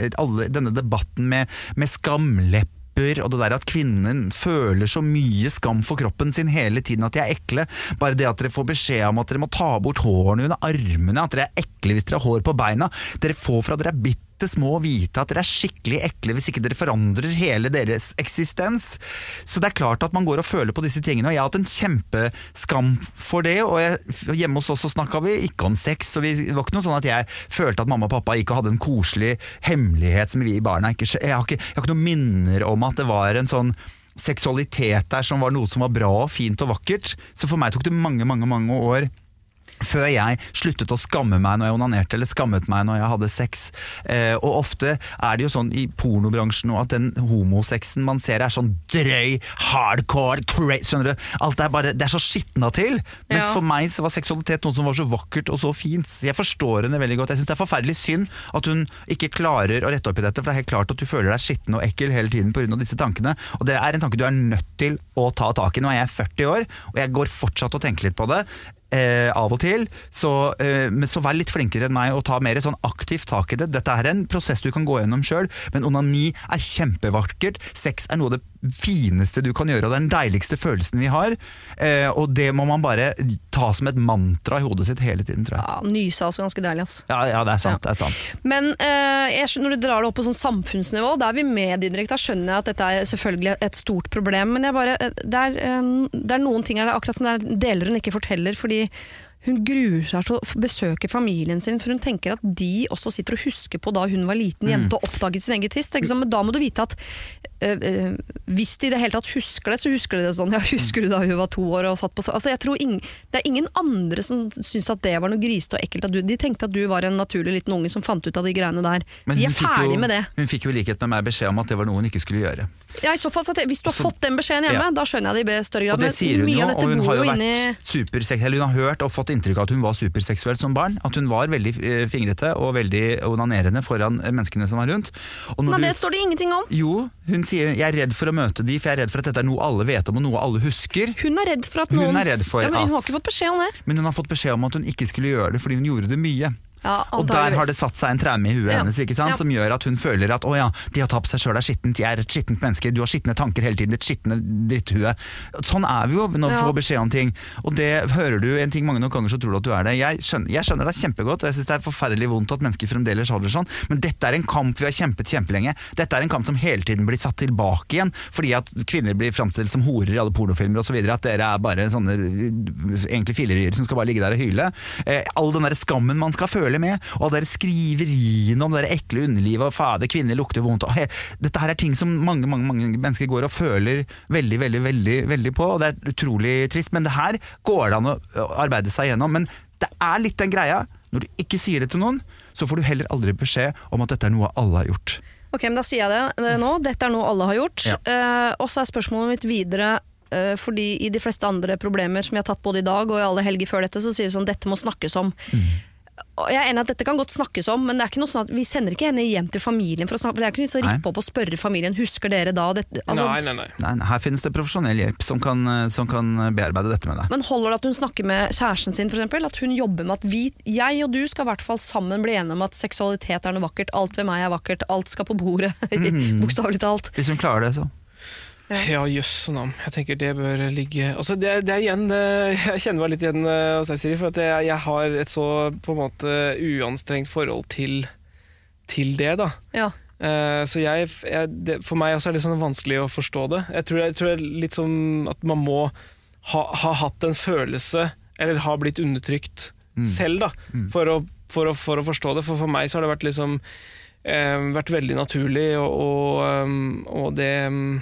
denne debatten med skamlepper, og det der at kvinnen føler så mye skam for kroppen sin hele tiden, at de er ekle. Bare det at dere får beskjed om at dere må ta bort hårene under armene, at dere er ekle hvis dere har hår på beina. Dere får fra dere er bitte små vite at dere er skikkelig ekle hvis ikke dere forandrer hele deres eksistens. Så det er klart at man går og føler på disse tingene, og jeg har hatt en kjempeskam for det, og hjemme hos oss så snakket vi ikke om sex, så det var ikke noe sånn at jeg følte at mamma og pappa ikke hadde en koselig hemmelighet som vi i barna ikke. Jeg har ikke noen minner om at det var en sånn seksualitet der som var noe som var bra og fint og vakkert. Så for meg tok det mange, mange, mange år før jeg sluttet å skamme meg når jeg onanerte, eller skammet meg når jeg hadde sex. Og ofte er det jo sånn i pornobransjen nå at den homosexen man ser er sånn drøy, hardcore, crazy, skjønner du? Alt er bare, det er så skittna til. Mens for meg så var seksualitet noe som var så vakkert og så fint. Jeg forstår henne veldig godt. Jeg synes det er forferdelig synd at hun ikke klarer å rette opp i dette, for det er helt klart at du føler deg skitten og ekkel hele tiden på grunn av disse tankene. Og det er en tanke du er nødt til å ta tak i. Nå er jeg 40 år, og jeg går fortsatt og tenker litt på det. Av og til, men så vær litt flinkere enn meg og ta mer sånn aktivt tak i det. Dette er en prosess du kan gå gjennom selv, men onani er kjempevakkert. Sex er noe av det fineste du kan gjøre, og det er den deiligste følelsen vi har, og det må man bare ta som et mantra i hodet sitt hele tiden, tror jeg. Ja, nysa altså ganske deilig, ass. Ja, det er sant, det er sant. Men når du drar det opp på sånn samfunnsnivå, der er vi med indirekte, da skjønner jeg at dette er selvfølgelig et stort problem, men det er noen ting her, akkurat som det er deler hun ikke forteller, fordi hun gruer seg til å besøke familien sin, for hun tenker at de også sitter og husker på da hun var liten jente og oppdaget sin egen tiss. Men da må du vite at hvis de i det hele tatt husker det, så husker de det sånn. Ja, husker du da hun var 2 år og satt på... Altså, jeg tror det er ingen andre som synes at det var noe grisete og ekkelt. De tenkte at du var en naturlig liten unge som fant ut av de greiene der. Men de er ferdig med det. Hun fikk jo likhet med meg beskjed om at det var noe hun ikke skulle gjøre. Ja, i så fall, hvis du har fått den beskjeden hjemme, da skjønner jeg det i større grad. Og det sier hun jo, og hun har jo vært superseksuell. Hun har hørt og fått inntrykk av at hun var superseksuell som barn. At hun var veldig fingrete og veldig onanerende foran menneskene som var rundt. Men det står det ingenting om. Jo, hun sier jeg er redd for å møte de, for jeg er redd for at dette er noe alle vet om og noe alle husker. Hun er redd for at noen... Hun er redd for men hun har ikke fått beskjed om det. Men hun har fått beskjed om at hun ikke skulle gjøre det fordi hun gjorde det mye. Ja, og der har det satt seg en traume i huet hennes, ikke sant? Som gjør at hun føler at de har tatt seg selv er skittent, jeg er et skittent menneske, du har skittende tanker hele tiden, et skittende dritthue. Sånn er vi jo når vi får beskjed om ting, og det hører du en ting mange nok ganger så tror du at du er det. Jeg skjønner det kjempegodt, og jeg synes det er forferdelig vondt at mennesker fremdeles har det sånn, men dette er en kamp vi har kjempet kjempelenge. Dette er en kamp som hele tiden blir satt tilbake igjen, fordi at kvinner blir fremstilt som horer i alle pornofilmer og så videre, at dere er bare sånne egentlig filleryer som skal bare ligge der og hyle. All den der skammen man skal føle med, og all der skriverien om det ekle underlivet og fader, kvinner lukter vondt. Dette her er ting som mange mennesker går og føler veldig, veldig, veldig, veldig på, og det er utrolig trist, men det her går det an å arbeide seg gjennom. Men det er litt den greia, når du ikke sier det til noen, så får du heller aldri beskjed om at dette er noe alle har gjort. Ok, men da sier jeg det nå, dette er noe alle har gjort, og så er spørsmålet mitt videre, fordi i de fleste andre problemer som vi har tatt både i dag og i alle helger før dette, så sier vi sånn, dette må snakkes om. Jeg er enig at dette kan godt snakkes om, men det er ikke noe sånn at vi sender ikke henne hjem til familien for å snakke, for det er ikke noe så rippe opp og spørre familien, husker dere da dette? Altså, nei, her finnes det profesjonell hjelp som kan bearbeide dette med deg. Men holder det at hun snakker med kjæresten sin for eksempel, at hun jobber med at jeg og du skal i hvert fall sammen bli enige om at seksualitet er noe vakkert, alt ved meg er vakkert, alt skal på bordet, bokstavelig talt. Hvis hun klarer det, så. Ja, jøss, jeg tenker det bør ligge... Altså, det er igjen, jeg kjenner meg litt igjen hos deg, Siri, for at jeg har et så på en måte uanstrengt forhold til det, da. Ja. Så for meg også er det sånn vanskelig å forstå det. Jeg tror det er litt som at man må ha hatt en følelse, eller ha blitt undertrykt selv, da, for å forstå det. For meg så har det vært liksom vært veldig naturlig, og det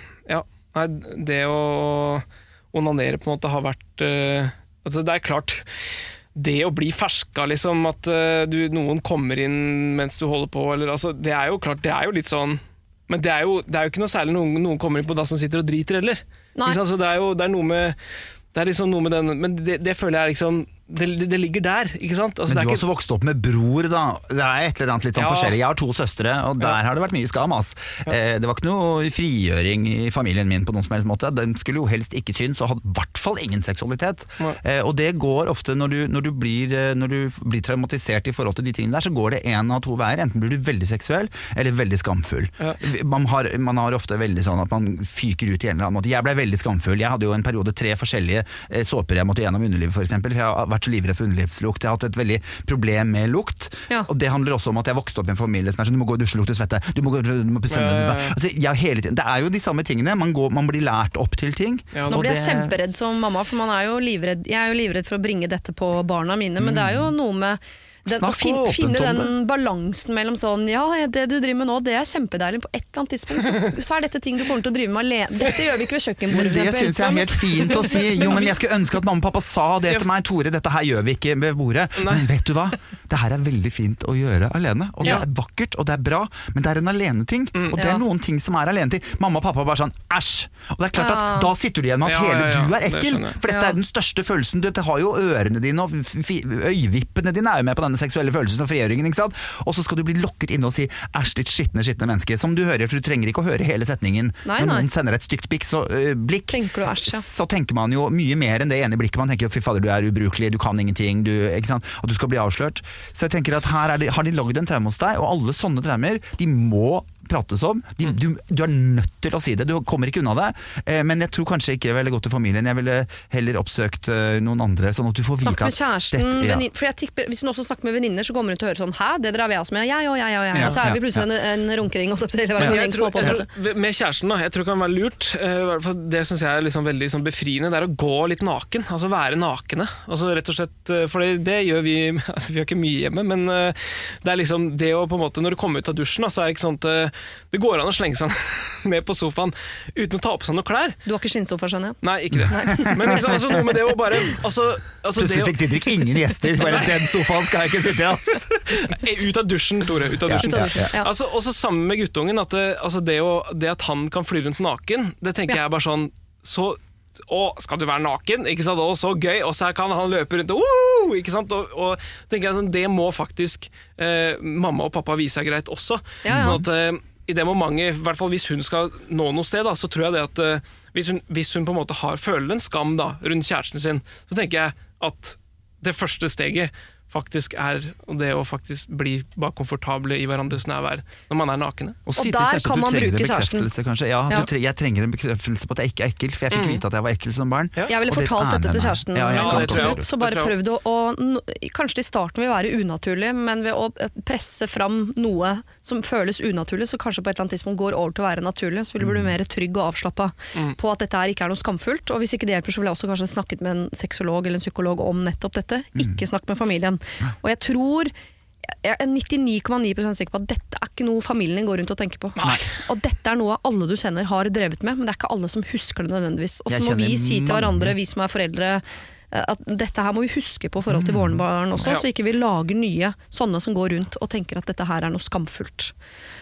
det å onanere på en måte har vært altså det klart det å bli ferska liksom, at noen kommer inn mens du holder på eller, altså, det jo klart, det jo litt sånn men det jo ikke noe særlig noen kommer inn på dass som sitter og driter heller altså, det noe med det liksom noe med den, men det føler jeg liksom det ligger der, ikke sant? Altså, men du har også vokst opp med bror da. Det et eller annet litt sånn forskjellig. Jeg har 2 søstre, og der har det vært mye skam, ass. Det var ikke noe frigjøring i familien min på noen som helst måte. Den skulle jo helst ikke synes, og hadde i hvert fall ingen seksualitet. Og det går ofte, når du blir traumatisert i forhold til de tingene der, så går det en av 2 veier. Enten blir du veldig seksuell, eller veldig skamfull. Man har ofte veldig sånn at man fyker ut i en eller annen måte. Jeg ble veldig skamfull. Jeg hadde jo en periode 3 forskjellige såper jeg måtte gjennom underlivet, for eksempel. For jeg har vært så livredd for underlivslukt. Jeg har hatt et veldig problem med lukt. Og det handler også om at jeg vokste opp i en familie som sånn, du må gå og dusje, lukte svette. Du må bestemme altså, hele tiden. Det jo de samme tingene. Man blir lært opp til ting. Nå blir jeg kjemperedd som mamma, for man jo livredd. Jeg jo livredd for å bringe dette på barna mine, men det jo noe med å finne den balansen mellom sånn, det du driver med nå, det kjempedeilig. På et eller annet tidspunkt så dette ting du kommer til å drive med alene. Dette gjør vi ikke ved kjøkkenbordet. Det synes jeg helt fint å si. Jo, men jeg skulle ønske at mamma og pappa sa det til meg. Tore, dette her gjør vi ikke ved bordet. Men vet du hva? Det her veldig fint å gjøre alene. Og det vakkert, og det bra. Men det en alene-ting. Og det noen ting som alene-ting. Mamma og pappa bare sånn, æsj! Og det klart at da sitter du igjen med at hele du ekkel. For dette den største følelsen. Dette har jo ørene dine, og øyevippene dine jo med på denne seksuelle følelsen og frigjøringen, ikke sant? Og så skal du bli lokket inne og si æsj, ditt skitne menneske, som du hører, for du trenger ikke å høre hele setningen. Når noen sender et stygt blikk, så tenker man jo mye mer enn det ene blikket. Man tenker, fy fader, du ubrukelig, du kan ingenting, ikke sant? At du skal bli avslørt. Så jeg tenker at her har de laget en traume hos deg, og alle sånne traumer, de må prates om. Du nødt til å si det. Du kommer ikke unna det. Men jeg tror kanskje ikke det veldig godt til familien. Jeg ville heller oppsøkt noen andre, sånn at du får vite at... Snakk med kjæresten. For jeg tipper, hvis hun også snakker med venninner, så kommer hun til å høre sånn, hæ, det dere vi oss med? Ja. Og så vi plutselig en runkering. Med kjæresten, jeg tror det kan være lurt. Det synes jeg liksom veldig sånn befriende. Det å gå litt naken. Altså være nakene. Altså rett og slett, for det gjør vi har ikke mye hjemme, men det liksom det å på en måte, når du kommer ut av dusjen, så det ikke sånn at det går an å slenge seg ned på sofaen uten å ta på seg noen klær. Du har ikke skinnsofa, skjønner jeg? Nei, ikke det. Men altså, noe med det å bare... Plutselig fikk Didrik ingen gjester. Bare den sofaen skal jeg ikke sitte i, ass. Ut av dusjen, Tore. Ut av dusjen. Altså, også sammen med guttungen, at det at han kan fly rundt naken, det tenker jeg bare sånn... skal du være naken? Ikke sant? Så gøy, og så kan han løpe rundt ikke sant? Og tenker jeg sånn, det må faktisk mamma og pappa vise seg greit også. Sånn at i det momentet, i hvert fall hvis hun skal nå noe sted, da, så tror jeg det at hvis hun på en måte føler en skam da, rundt kjæresten sin, så tenker jeg at det første steget faktisk det å faktisk bli bare komfortable i hverandres nærvær når man nakne. Og der kan man bruke kjæresten. Jeg trenger en bekreftelse på at jeg ikke ekkel, for jeg fikk vite at jeg var ekkel som barn. Jeg ville fortalt dette til kjæresten. Absolutt, så bare prøvd å kanskje i starten vil være unaturlig, men ved å presse fram noe som føles unaturlig, så kanskje på et eller annet tidspunkt går over til å være naturlig, så vil du bli mer trygg og avslappet på at dette ikke noe skamfullt. Og hvis ikke det hjelper, så vil jeg også kanskje snakket med en sexolog eller en psykolog om nettopp dette. Ikke snakk med familien. Og jeg tror jeg 99,9% sikker på at dette ikke noe familien går rundt og tenker på. Og dette noe alle du kjenner har drevet med, men det ikke alle som husker det nødvendigvis. Og så må vi si til hverandre, vi som foreldre, at dette her må vi huske på forhold til våre barn også, så ikke vi lager nye sånne som går rundt og tenker at dette her noe skamfullt.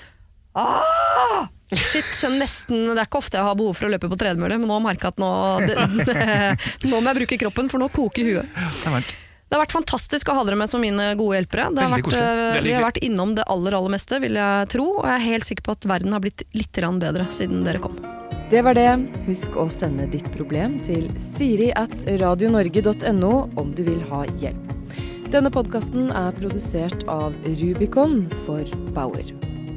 Shit, nesten, det ikke ofte jeg har behov for å løpe på tredemølle, men nå merker jeg at nå må jeg bruke kroppen, for nå koker huet. Det har vært fantastisk å ha dere med som mine gode hjelpere. Vi har vært innom det aller meste, vil jeg tro, og jeg helt sikker på at verden har blitt litt bedre siden dere kom. Det var det. Husk å sende ditt problem til siri@radionorge.no om du vil ha hjelp. Denne podcasten produsert av Rubicon for Bauer.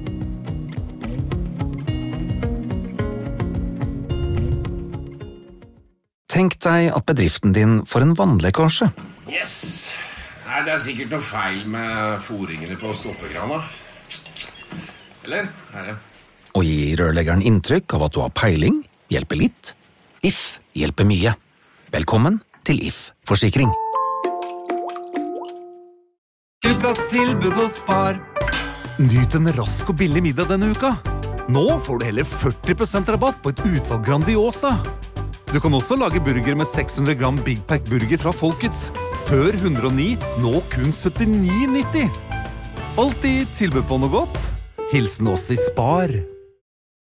Tenk deg at bedriften din får en vannlekkasje. Yes! Nei, det sikkert noe feil med foringene på stoppekrana. Eller? Å gi rørleggeren inntrykk av at du har peiling, hjelper litt. If hjelper mye. Velkommen til If Forsikring. Ukas tilbud hos Spar. Nyt en rask og billig middag denne uka. Nå får du heller 40% rabatt på et utvalg Grandiosa. Du kan også lage burger med 600 gram Big Pack burger fra Folkets. Før 109, nå kun 79,90. Alltid tilbud på noe godt. Hilsen oss i Spar.